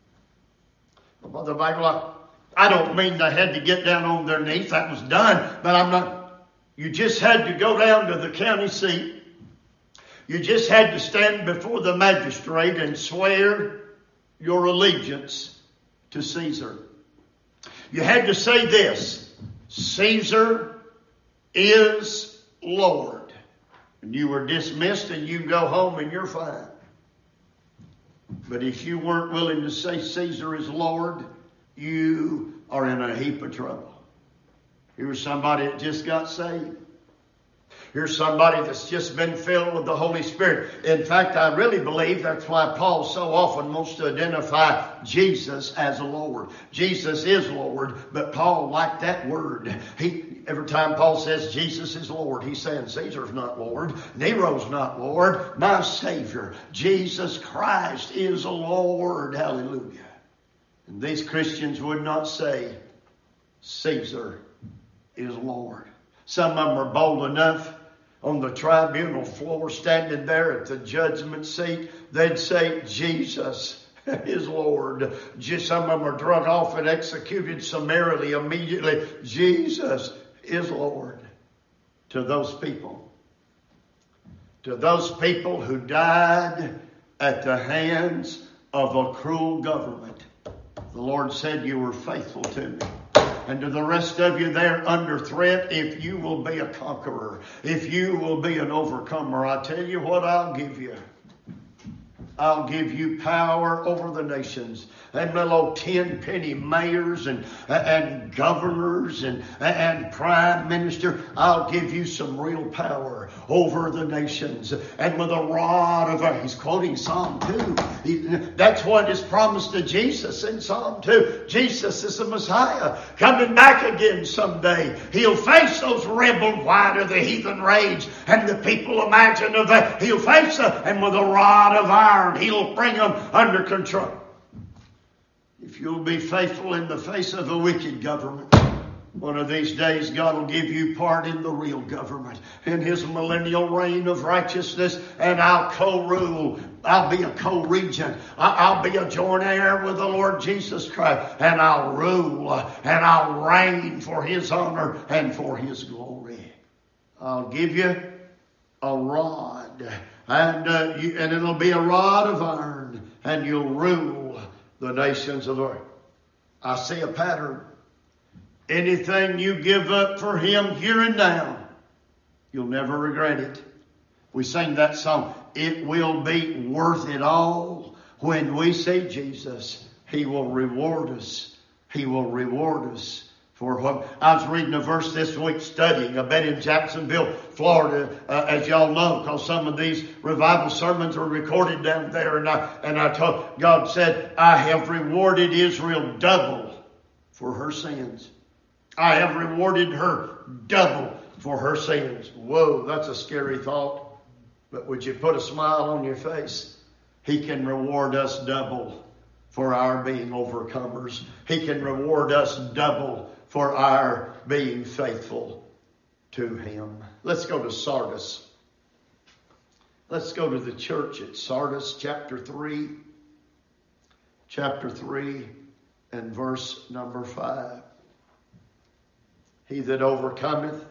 Brother Bible, I don't mean they had to get down on their knees. That was done. But I'm not. You just had to go down to the county seat. You just had to stand before the magistrate and swear your allegiance to Caesar. You had to say this: Caesar is Lord. And you were dismissed and you go home and you're fine. But if you weren't willing to say Caesar is Lord, you are in a heap of trouble. Here's somebody that just got saved. Here's somebody that's just been filled with the Holy Spirit. In fact, I really believe that's why Paul so often wants to identify Jesus as Lord. Jesus is Lord, but Paul liked that word. He, every time Paul says Jesus is Lord, he's saying Caesar's not Lord, Nero's not Lord, my Savior, Jesus Christ is Lord. Hallelujah. And these Christians would not say Caesar is Lord. Some of them are bold enough on the tribunal floor, standing there at the judgment seat, they'd say, Jesus is Lord. Just some of them are drug off and executed summarily, immediately. Jesus is Lord. To those people. To those people who died at the hands of a cruel government. The Lord said, you were faithful to me. And to the rest of you there under threat, if you will be a conqueror, if you will be an overcomer, I tell you what I'll give you. I'll give you power over the nations. And little ten penny mayors and, and governors and, and prime minister, I'll give you some real power over the nations. And with a rod of a, he's quoting Psalm two. He, that's what is promised to Jesus in Psalm two. Jesus is the Messiah coming back again someday. He'll face those rebel, why do the heathen rage? And the people imagine of that. He'll face them, and with a rod of iron, he'll bring them under control. If you'll be faithful in the face of a wicked government, one of these days God will give you part in the real government, in His millennial reign of righteousness, and I'll co-rule. I'll be a co-regent. I'll be a joint heir with the Lord Jesus Christ, and I'll rule and I'll reign for His honor and for His glory. I'll give you a rod, and uh, you, and it'll be a rod of iron, and you'll rule the nations of the earth. I see a pattern. Anything you give up for Him here and now, you'll never regret it. We sing that song, it will be worth it all. When we see Jesus, He will reward us. He will reward us for what. I was reading a verse this week studying. I've been in Jacksonville, Florida, uh, as y'all know, because some of these revival sermons are recorded down there. And I, and I told, God said, I have rewarded Israel double for her sins. I have rewarded her double for her sins. Whoa, that's a scary thought. But would you put a smile on your face? He can reward us double for our being overcomers. He can reward us double for our being faithful to Him. Let's go to Sardis. Let's go to the church at Sardis, chapter three. Chapter three and verse number five. He that overcometh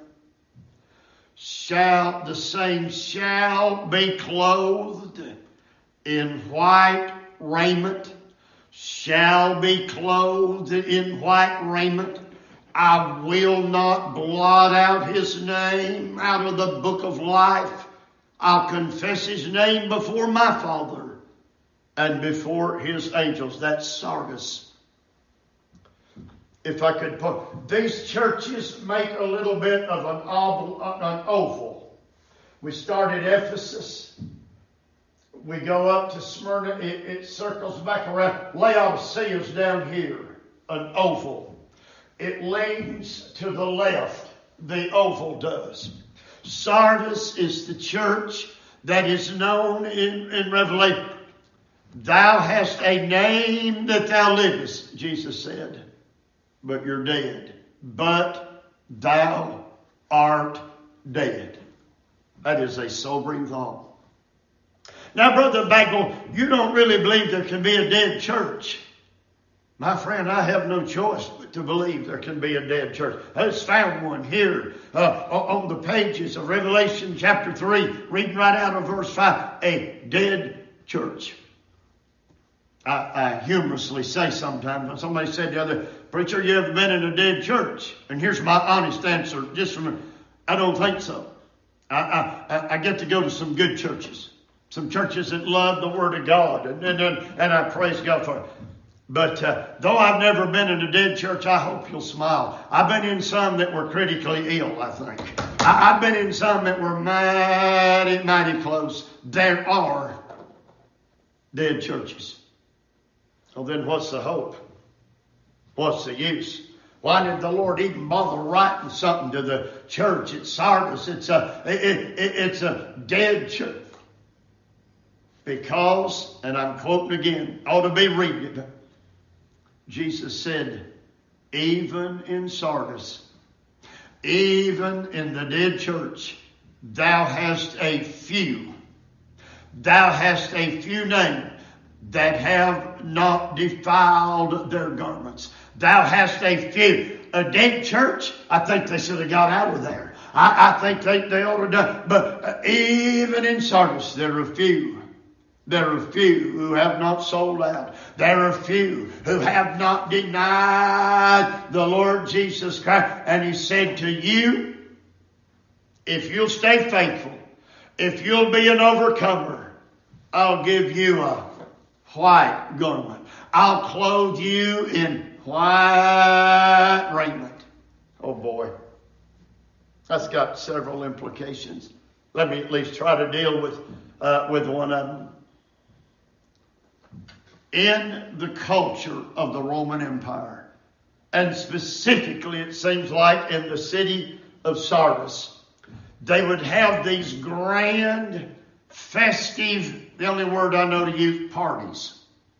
shall, the same shall be clothed in white raiment, shall be clothed in white raiment. I will not blot out his name out of the book of life. I'll confess his name before my Father and before His angels. That's Sardis. If I could put, these churches make a little bit of an oval. An oval. We start at Ephesus. We go up to Smyrna. It, it circles back around. Laodicea is down here. An oval. It leans to the left. The oval does. Sardis is the church that is known in, in Revelation Thou hast a name that thou livest, Jesus said, but you're dead. But thou art dead. That is a sobering thought. Now, Brother Bagel, you don't really believe there can be a dead church. My friend, I have no choice but to believe there can be a dead church. I just found one here uh, on the pages of Revelation chapter three, reading right out of verse five, a dead church. I, I humorously say sometimes, when somebody said the other, preacher, you ever been in a dead church? And here's my honest answer, just from, I don't think so. I, I, I get to go to some good churches, some churches that love the Word of God, and and, and I praise God for it. But uh, though I've never been in a dead church, I hope you'll smile. I've been in some that were critically ill, I think. I, I've been in some that were mighty, mighty close. There are dead churches. Well, then what's the hope? What's the use? Why did the Lord even bother writing something to the church at Sardis? It's a, it, it, it's a dead church. Because, and I'm quoting again, ought to be reading it. Jesus said, even in Sardis, even in the dead church, thou hast a few, thou hast a few names that have not defiled their garments. Thou hast a few. A dead church, I think they should have got out of there. I, I think they, they ought to have done. But uh, even in Sardis, there are few. There are few who have not sold out. There are few who have not denied the Lord Jesus Christ. And He said to you, if you'll stay faithful, if you'll be an overcomer, I'll give you a white garment. I'll clothe you in white raiment. Oh boy. That's got several implications. Let me at least try to deal with, uh, with one of them. In the culture of the Roman Empire, and specifically it seems like in the city of Sardis, they would have these grand, festive, the only word I know to use, parties,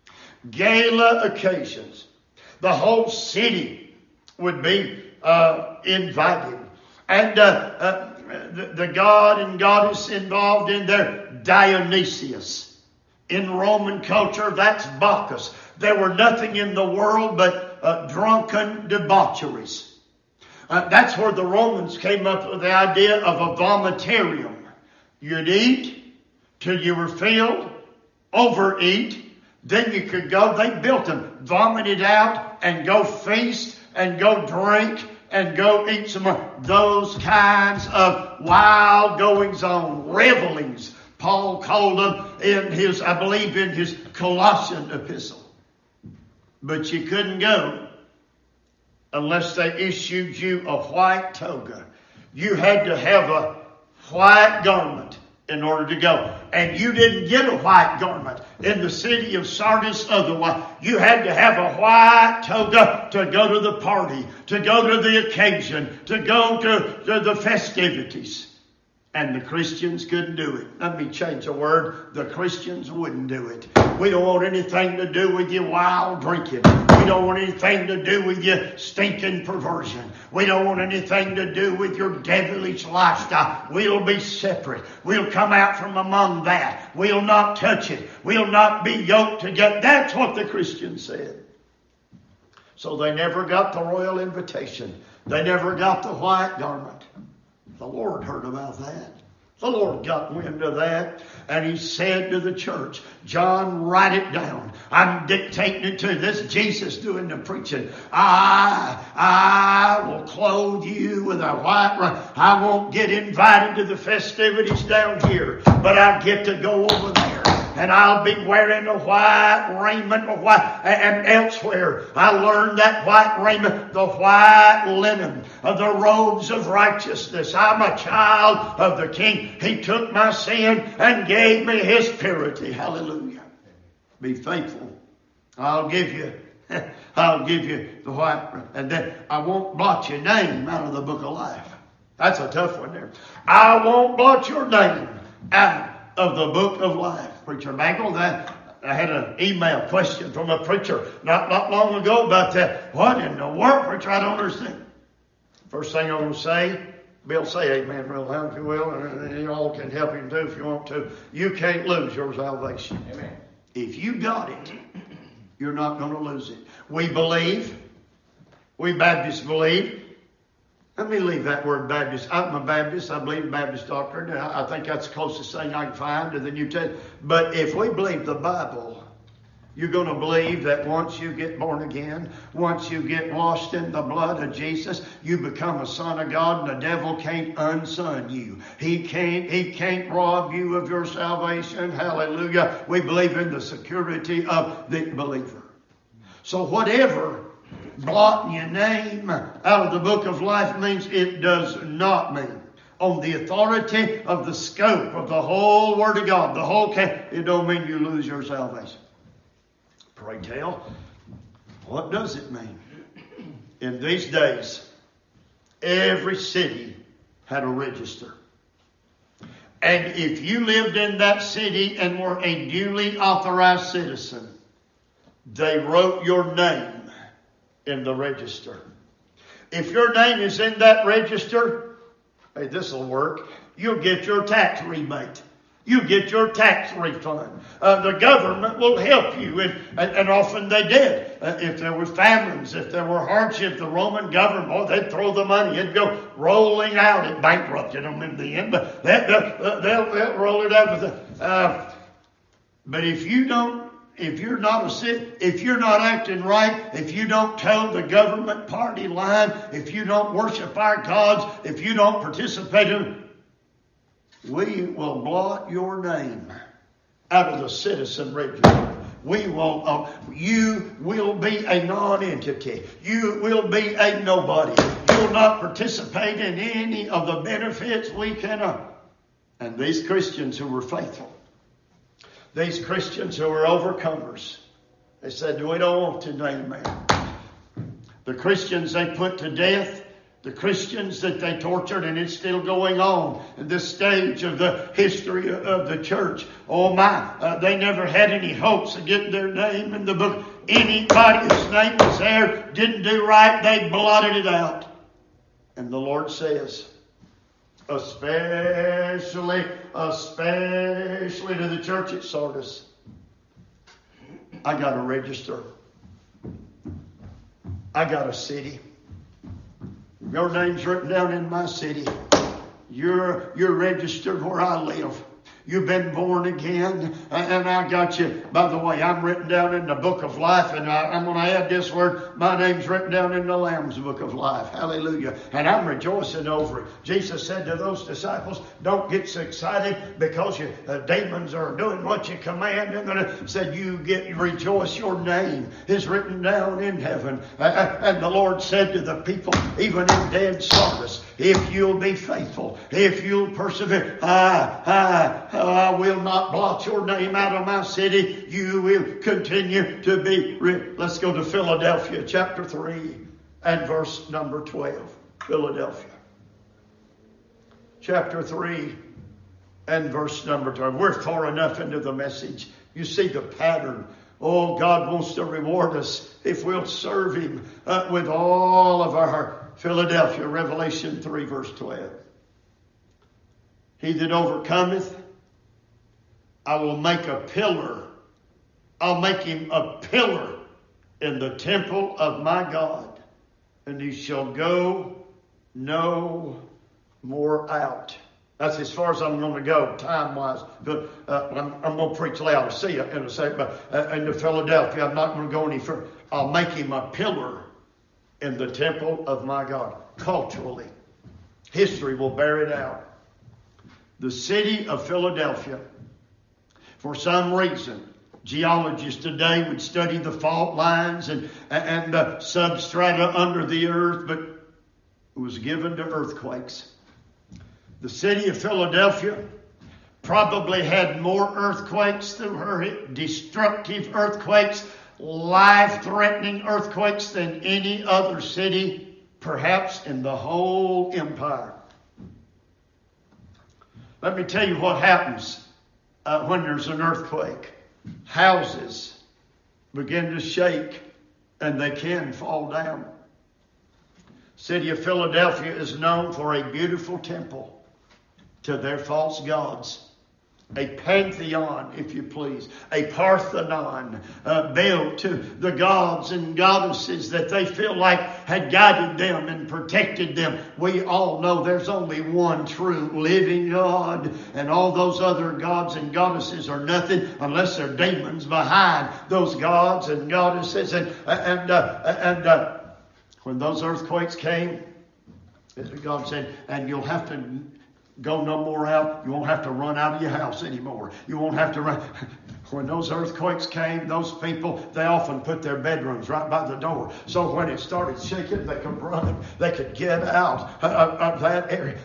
gala occasions. The whole city would be uh, invited. And uh, uh, the, the god and goddess involved in there, Dionysius. In Roman culture, that's Bacchus. There were nothing in the world but uh, drunken debaucheries. Uh, that's where the Romans came up with the idea of a vomitarium. You'd eat till you were filled, overeat, then you could go, they built them, vomit it out and go feast and go drink and go eat some more. Those kinds of wild goings on, revelings, Paul called them in his, I believe in his Colossian epistle. But you couldn't go unless they issued you a white toga. You had to have a white garment in order to go. And you didn't get a white garment in the city of Sardis otherwise. You had to have a white toga to go to the party, to go to the occasion, to go to, to the festivities. And the Christians couldn't do it. Let me change a word. The Christians wouldn't do it. We don't want anything to do with your wild drinking. We don't want anything to do with your stinking perversion. We don't want anything to do with your devilish lifestyle. We'll be separate. We'll come out from among that. We'll not touch it. We'll not be yoked together. That's what the Christians said. So they never got the royal invitation. They never got the white garment. The Lord heard about that. The Lord got wind of that. And He said to the church, John, write it down. I'm dictating it to you. This is Jesus doing the preaching. I, I will clothe you with a white robe. I won't get invited to the festivities down here, but I get to go over there. And I'll be wearing a white raiment, a white, and elsewhere I learned that white raiment, the white linen of the robes of righteousness. I'm a child of the King. He took my sin and gave me His purity. Hallelujah. Be faithful. I'll give you, I'll give you the white, and then I won't blot your name out of the book of life. That's a tough one there. I won't blot your name out of the book of life. Preacher Bagel, that I had an email question from a preacher not, not long ago about that. What in the world, preacher? I don't understand. First thing I'm going to say, Bill, say amen real loud if you will, and you all can help him too if you want to. You can't lose your salvation. Amen. If you got it, you're not going to lose it. We believe. We Baptists believe. Let me leave that word Baptist. I'm a Baptist. I believe in Baptist doctrine. I think that's the closest thing I can find to the New Testament. But if we believe the Bible, you're going to believe that once you get born again, once you get washed in the blood of Jesus, you become a son of God, and the devil can't unson you. He can't, he can't rob you of your salvation. Hallelujah. We believe in the security of the believer. So whatever blotting your name out of the book of life means, it does not mean, on the authority of the scope of the whole Word of God, the whole camp, it don't mean you lose your salvation. Pray tell, what does it mean? In these days, every city had a register. And if you lived in that city and were a duly authorized citizen, they wrote your name in the register. If your name is in that register, hey, this will work. You'll get your tax rebate. You get your tax refund. Uh, the government will help you, and, and, and often they did. Uh, if there were famines, if there were hardship, the Roman government, oh, they'd throw the money. It'd go rolling out. It bankrupted them in the end, but they'll, they'll, they'll, they'll roll it out. With the, uh, but if you don't, if you're not a cit, if you're not acting right, if you don't toe the government party line, if you don't worship our gods, if you don't participate in, we will blot your name out of the citizen register. We will, uh, you will be a non-entity. You will be a nobody. You'll not participate in any of the benefits we can. Uh, and these Christians who were faithful, these Christians who were overcomers, they said, we don't want to name man. The Christians they put to death, the Christians that they tortured, and it's still going on in this stage of the history of the church. Oh my, uh, they never had any hopes of getting their name in the book. Anybody whose name was there didn't do right, they blotted it out. And the Lord says, especially, especially to the church at Sardis, I got a register. I got a city. Your name's written down in my city. You're, you're registered where I live. You've been born again, and I got you. By the way, I'm written down in the book of life, and I, I'm going to add this word. My name's written down in the Lamb's book of life. Hallelujah. And I'm rejoicing over it. Jesus said to those disciples, don't get so excited because your uh, demons are doing what you command. And then said, you get rejoice. Your name is written down in heaven. Uh, and the Lord said to the people, even in dead Sardis, if you'll be faithful, if you'll persevere, I, I, I will not blot your name out of my city. You will continue to be rich. Let's go to Philadelphia, chapter three, and verse number twelve. Philadelphia, chapter three, and verse number twelve. We're far enough into the message. You see the pattern. Oh, God wants to reward us if we'll serve Him uh, with all of our heart. Philadelphia, Revelation three, verse twelve. He that overcometh, I will make a pillar. I'll make him a pillar in the temple of my God, and he shall go no more out. That's as far as I'm going to go, time-wise. But uh, I'm, I'm going to preach loud. I'll see you in a second. But uh, into Philadelphia, I'm not going to go any further. I'll make him a pillar in the temple of my God. Culturally, history will bear it out. The city of Philadelphia, for some reason, geologists today would study the fault lines and, and the substrata under the earth, but it was given to earthquakes. The city of Philadelphia probably had more earthquakes through her, destructive earthquakes, life-threatening earthquakes than any other city, perhaps in the whole empire. Let me tell you what happens uh, when there's an earthquake. houses begin to shake and they can fall down. City of Philadelphia is known for a beautiful temple to their false gods. A pantheon, if you please, a Parthenon uh, built to the gods and goddesses that they feel like had guided them and protected them. We all know there's only one true living God, and all those other gods and goddesses are nothing unless they're demons behind those gods and goddesses. And and uh, and uh, when those earthquakes came, God said, and you'll have to go no more out. You won't have to run out of your house anymore. You won't have to run. When those earthquakes came, those people, they often put their bedrooms right by the door. So when it started shaking, they could run. They could get out of, of that area.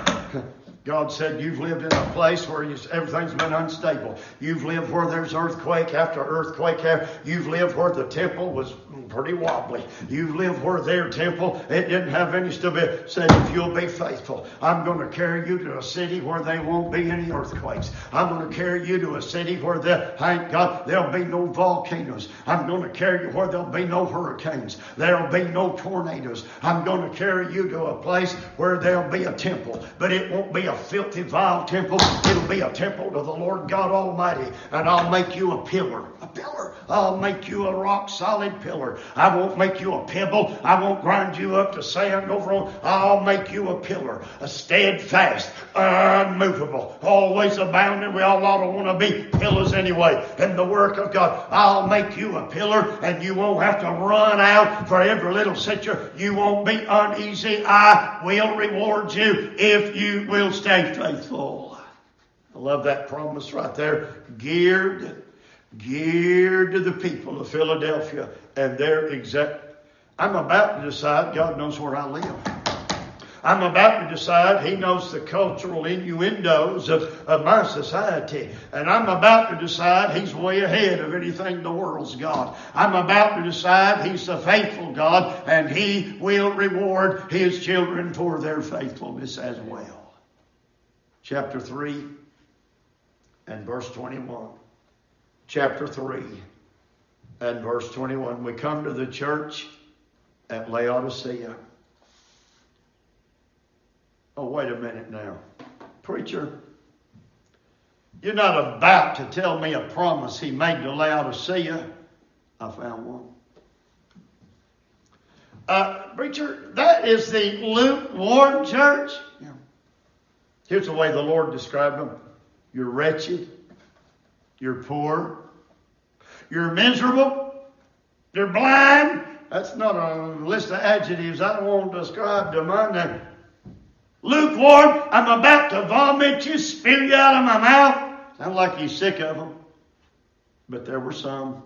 God said, you've lived in a place where you, everything's been unstable. You've lived where there's earthquake after earthquake. You've lived where the temple was pretty wobbly. You've lived where their temple, it didn't have any stability. Said, if you'll be faithful, I'm going to carry you to a city where there won't be any earthquakes. I'm going to carry you to a city where there, thank God, there'll be no volcanoes. I'm going to carry you where there'll be no hurricanes. There'll be no tornadoes. I'm going to carry you to a place where there'll be a temple, but it won't be a filthy, vile temple. It'll be a temple to the Lord God Almighty, and I'll make you a pillar. A pillar. I'll make you a rock solid pillar. I won't make you a pebble. I won't grind you up to sand over on. I'll make you a pillar, a steadfast, unmovable, always abounding. We all ought to want to be pillars anyway in the work of God. I'll make you a pillar, and you won't have to run out for every little situation. You won't be uneasy. I will reward you if you will stay faithful. I love that promise right there. Geared, geared to the people of Philadelphia and their exact. I'm about to decide God knows where I live. I'm about to decide He knows the cultural innuendos of, of my society. And I'm about to decide He's way ahead of anything the world's got. I'm about to decide He's the faithful God, and He will reward His children for their faithfulness as well. Chapter three and verse twenty-one. Chapter three and verse twenty-one. We come to the church at Laodicea. Oh, wait a minute now. Preacher, you're not about to tell me a promise He made to Laodicea. I found one. Uh, preacher, that is the lukewarm church. Yeah. Here's the way the Lord described them. You're wretched. You're poor. You're miserable. You're blind. That's not a list of adjectives I don't want to describe to my name. Lukewarm, I'm about to vomit you, spew you out of my mouth. Sound like He's sick of them. But there were some.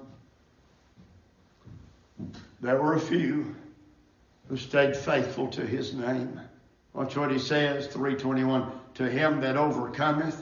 There were a few who stayed faithful to His name. Watch what He says, three twenty-one. To him that overcometh.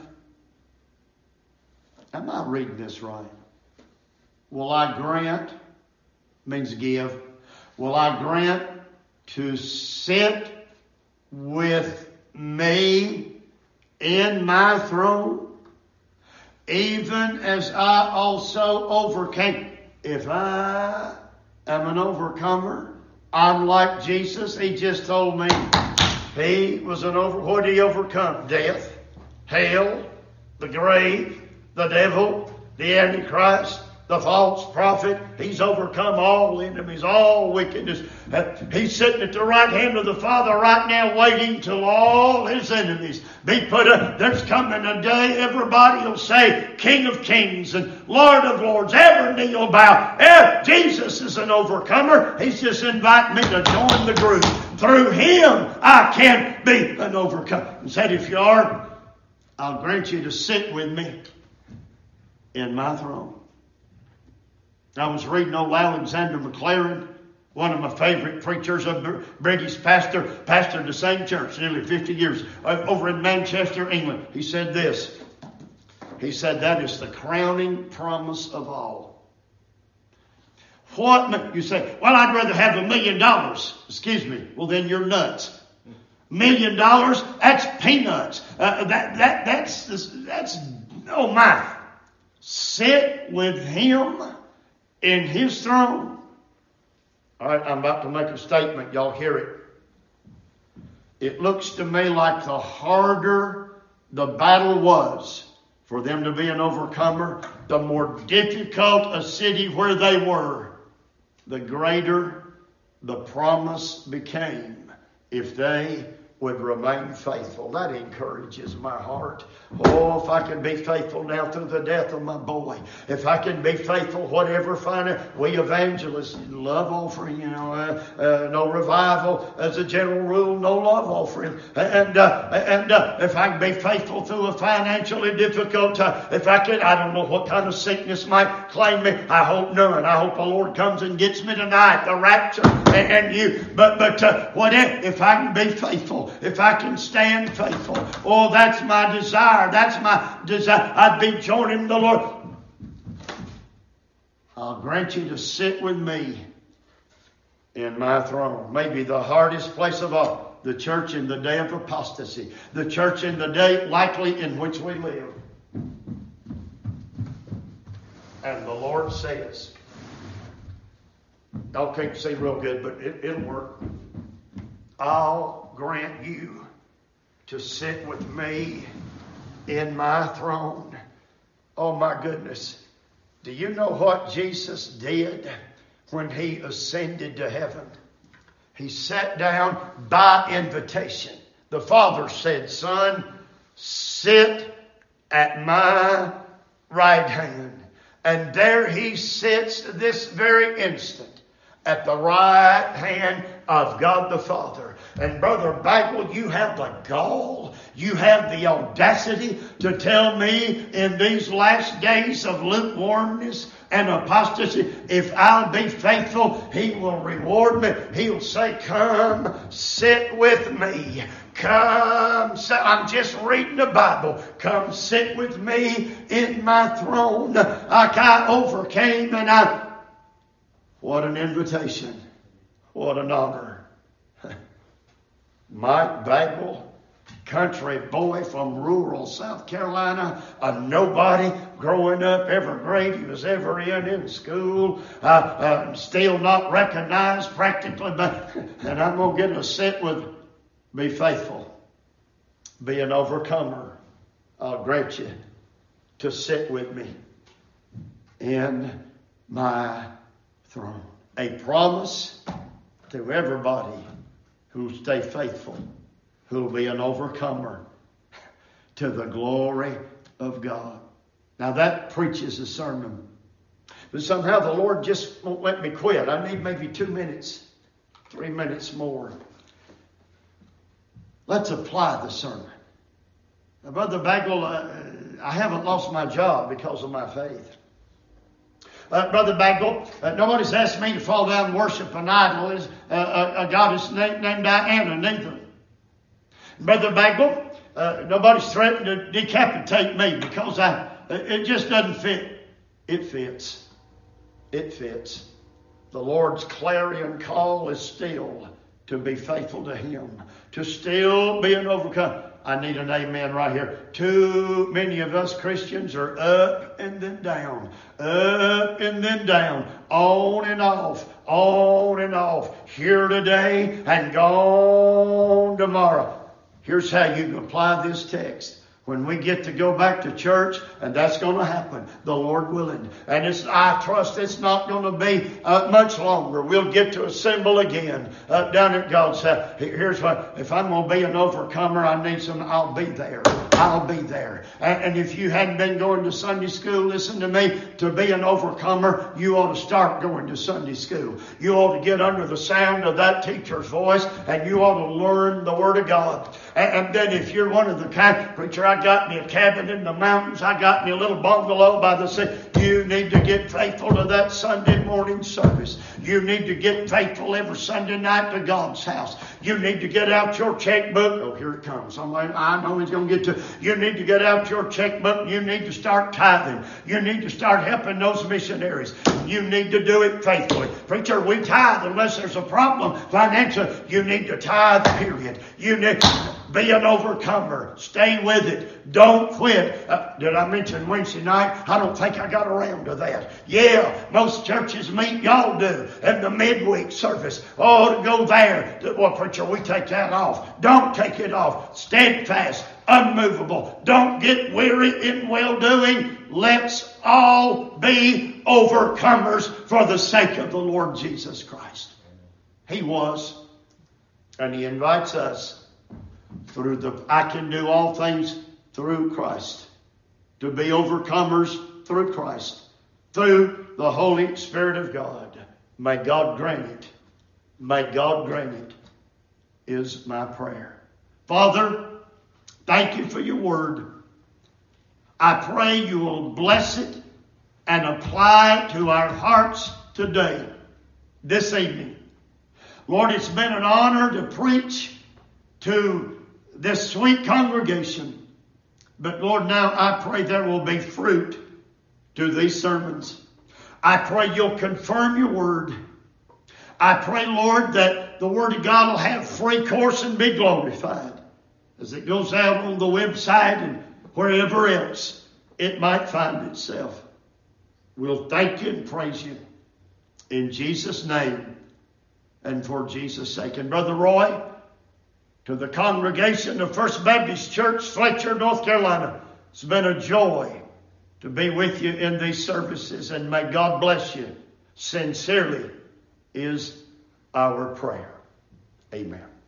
Am I reading this right? Will I grant, means give. Will I grant to sit with me in my throne, even as I also overcame. If I am an overcomer, I'm like Jesus. He just told me He was an over. What did He overcome? Death, hell, the grave, the devil, the Antichrist, the false prophet. He's overcome all enemies, all wickedness. He's sitting at the right hand of the Father right now, waiting till all His enemies be put up. There's coming a day everybody will say, King of Kings and Lord of Lords. Every knee will bow. Eh, Jesus is an overcomer. He's just inviting me to join the group. Through Him, I can be an overcomer. He said, if you are, I'll grant you to sit with me in my throne. I was reading old Alexander McLaren, one of my favorite preachers, a British pastor, pastored the same church nearly fifty years, over in Manchester, England. He said this. He said, that is the crowning promise of all. What? You say, well, I'd rather have a million dollars. Excuse me. Well, then you're nuts. Million dollars? That's peanuts. Uh, that, that, that's, that's, oh my. sit with Him in His throne. All right, I'm about to make a statement. Y'all hear it. It looks to me like the harder the battle was for them to be an overcomer, the more difficult a city where they were, the greater the promise became if they would remain faithful. That encourages my heart. Oh, if I can be faithful now through the death of my boy. If I can be faithful, whatever fine. We evangelists love offering, you know, uh, uh, no revival as a general rule, no love offering. And uh, and uh, if I can be faithful through a financially difficult time, if I can, I don't know what kind of sickness might claim me. I hope none. I hope the Lord comes and gets me tonight, the rapture, and, and you. But but uh, what if, if I can be faithful? If I can stand faithful. Oh, that's my desire. That's my desire. I'd be joining the Lord. I'll grant you to sit with me in my throne. Maybe the hardest place of all. The church in the day of apostasy. The church in the day likely in which we live. And the Lord says, y'all can't see real good, but it, it'll work. I'll grant you to sit with me in my throne. Oh my goodness. Do you know what Jesus did when He ascended to heaven? He sat down by invitation. The Father said, Son, sit at my right hand. And there He sits this very instant at the right hand of God the Father. And Brother Bagwell, you have the gall, you have the audacity to tell me in these last days of lukewarmness and apostasy, if I'll be faithful, He will reward me. He'll say, come sit with me. Come, I'm just reading the Bible. Come sit with me in my throne. Like I overcame and I... What an invitation. What an honor. Mike Bagwell, country boy from rural South Carolina, a nobody growing up, every grade he was ever in in school, uh, uh, still not recognized practically, but, and I'm going to get to sit with, be faithful, be an overcomer. I'll grant you to sit with me in my throne. A promise to everybody who'll stay faithful, who'll be an overcomer to the glory of God. Now that preaches a sermon. But somehow the Lord just won't let me quit. I need maybe two minutes, three minutes more. Let's apply the sermon. Now, Brother Bagwell, uh, I haven't lost my job because of my faith. Uh, Brother Bagwell, uh, nobody's asked me to fall down and worship an idol, is uh, a, a goddess named, named Diana, neither. Brother Bagwell, uh, nobody's threatened to decapitate me because I, it just doesn't fit. It fits. It fits. The Lord's clarion call is still to be faithful to Him, to still be an overcomer. I need an amen right here. Too many of us Christians are up and then down, up and then down, on and off, on and off, here today and gone tomorrow. Here's how you can apply this text. When we get to go back to church, and that's going to happen, the Lord willing. And it's, I trust it's not going to be uh, much longer. We'll get to assemble again uh, down at God's house. Here's what, if I'm going to be an overcomer, I need some, I'll be there. I'll be there. And, and if you hadn't been going to Sunday school, listen to me, to be an overcomer, you ought to start going to Sunday school. You ought to get under the sound of that teacher's voice, and you ought to learn the Word of God. And, and then if you're one of the kind, preacher, I got me a cabin in the mountains. I got me a little bungalow by the sea. You need to get faithful to that Sunday morning service. You need to get faithful every Sunday night to God's house. You need to get out your checkbook. Oh, here it comes. Somebody, I know he's going to get to. You need to get out your checkbook. You need to start tithing. You need to start helping those missionaries. You need to do it faithfully. Preacher, we tithe unless there's a problem financially. You need to tithe, period. You need. Be an overcomer. Stay with it. Don't quit. Uh, did I mention Wednesday night? I don't think I got around to that. Yeah, most churches meet. Y'all do. And the midweek service. Oh, to go there. Well, preacher, we take that off. Don't take it off. Steadfast. Unmovable. Don't get weary in well-doing. Let's all be overcomers for the sake of the Lord Jesus Christ. He was. And He invites us through the, I can do all things through Christ. To be overcomers through Christ. Through the Holy Spirit of God. May God grant it. May God grant it is my prayer. Father, thank you for your word. I pray you will bless it and apply it to our hearts today, this evening. Lord, it's been an honor to preach to this sweet congregation. But Lord, now I pray there will be fruit to these sermons. I pray you'll confirm your word. I pray, Lord, that the word of God will have free course and be glorified as it goes out on the website and wherever else it might find itself. We'll thank you and praise you in Jesus' name and for Jesus' sake. And Brother Roy, to the congregation of First Baptist Church, Fletcher, North Carolina, it's been a joy to be with you in these services, and may God bless you sincerely is our prayer. Amen.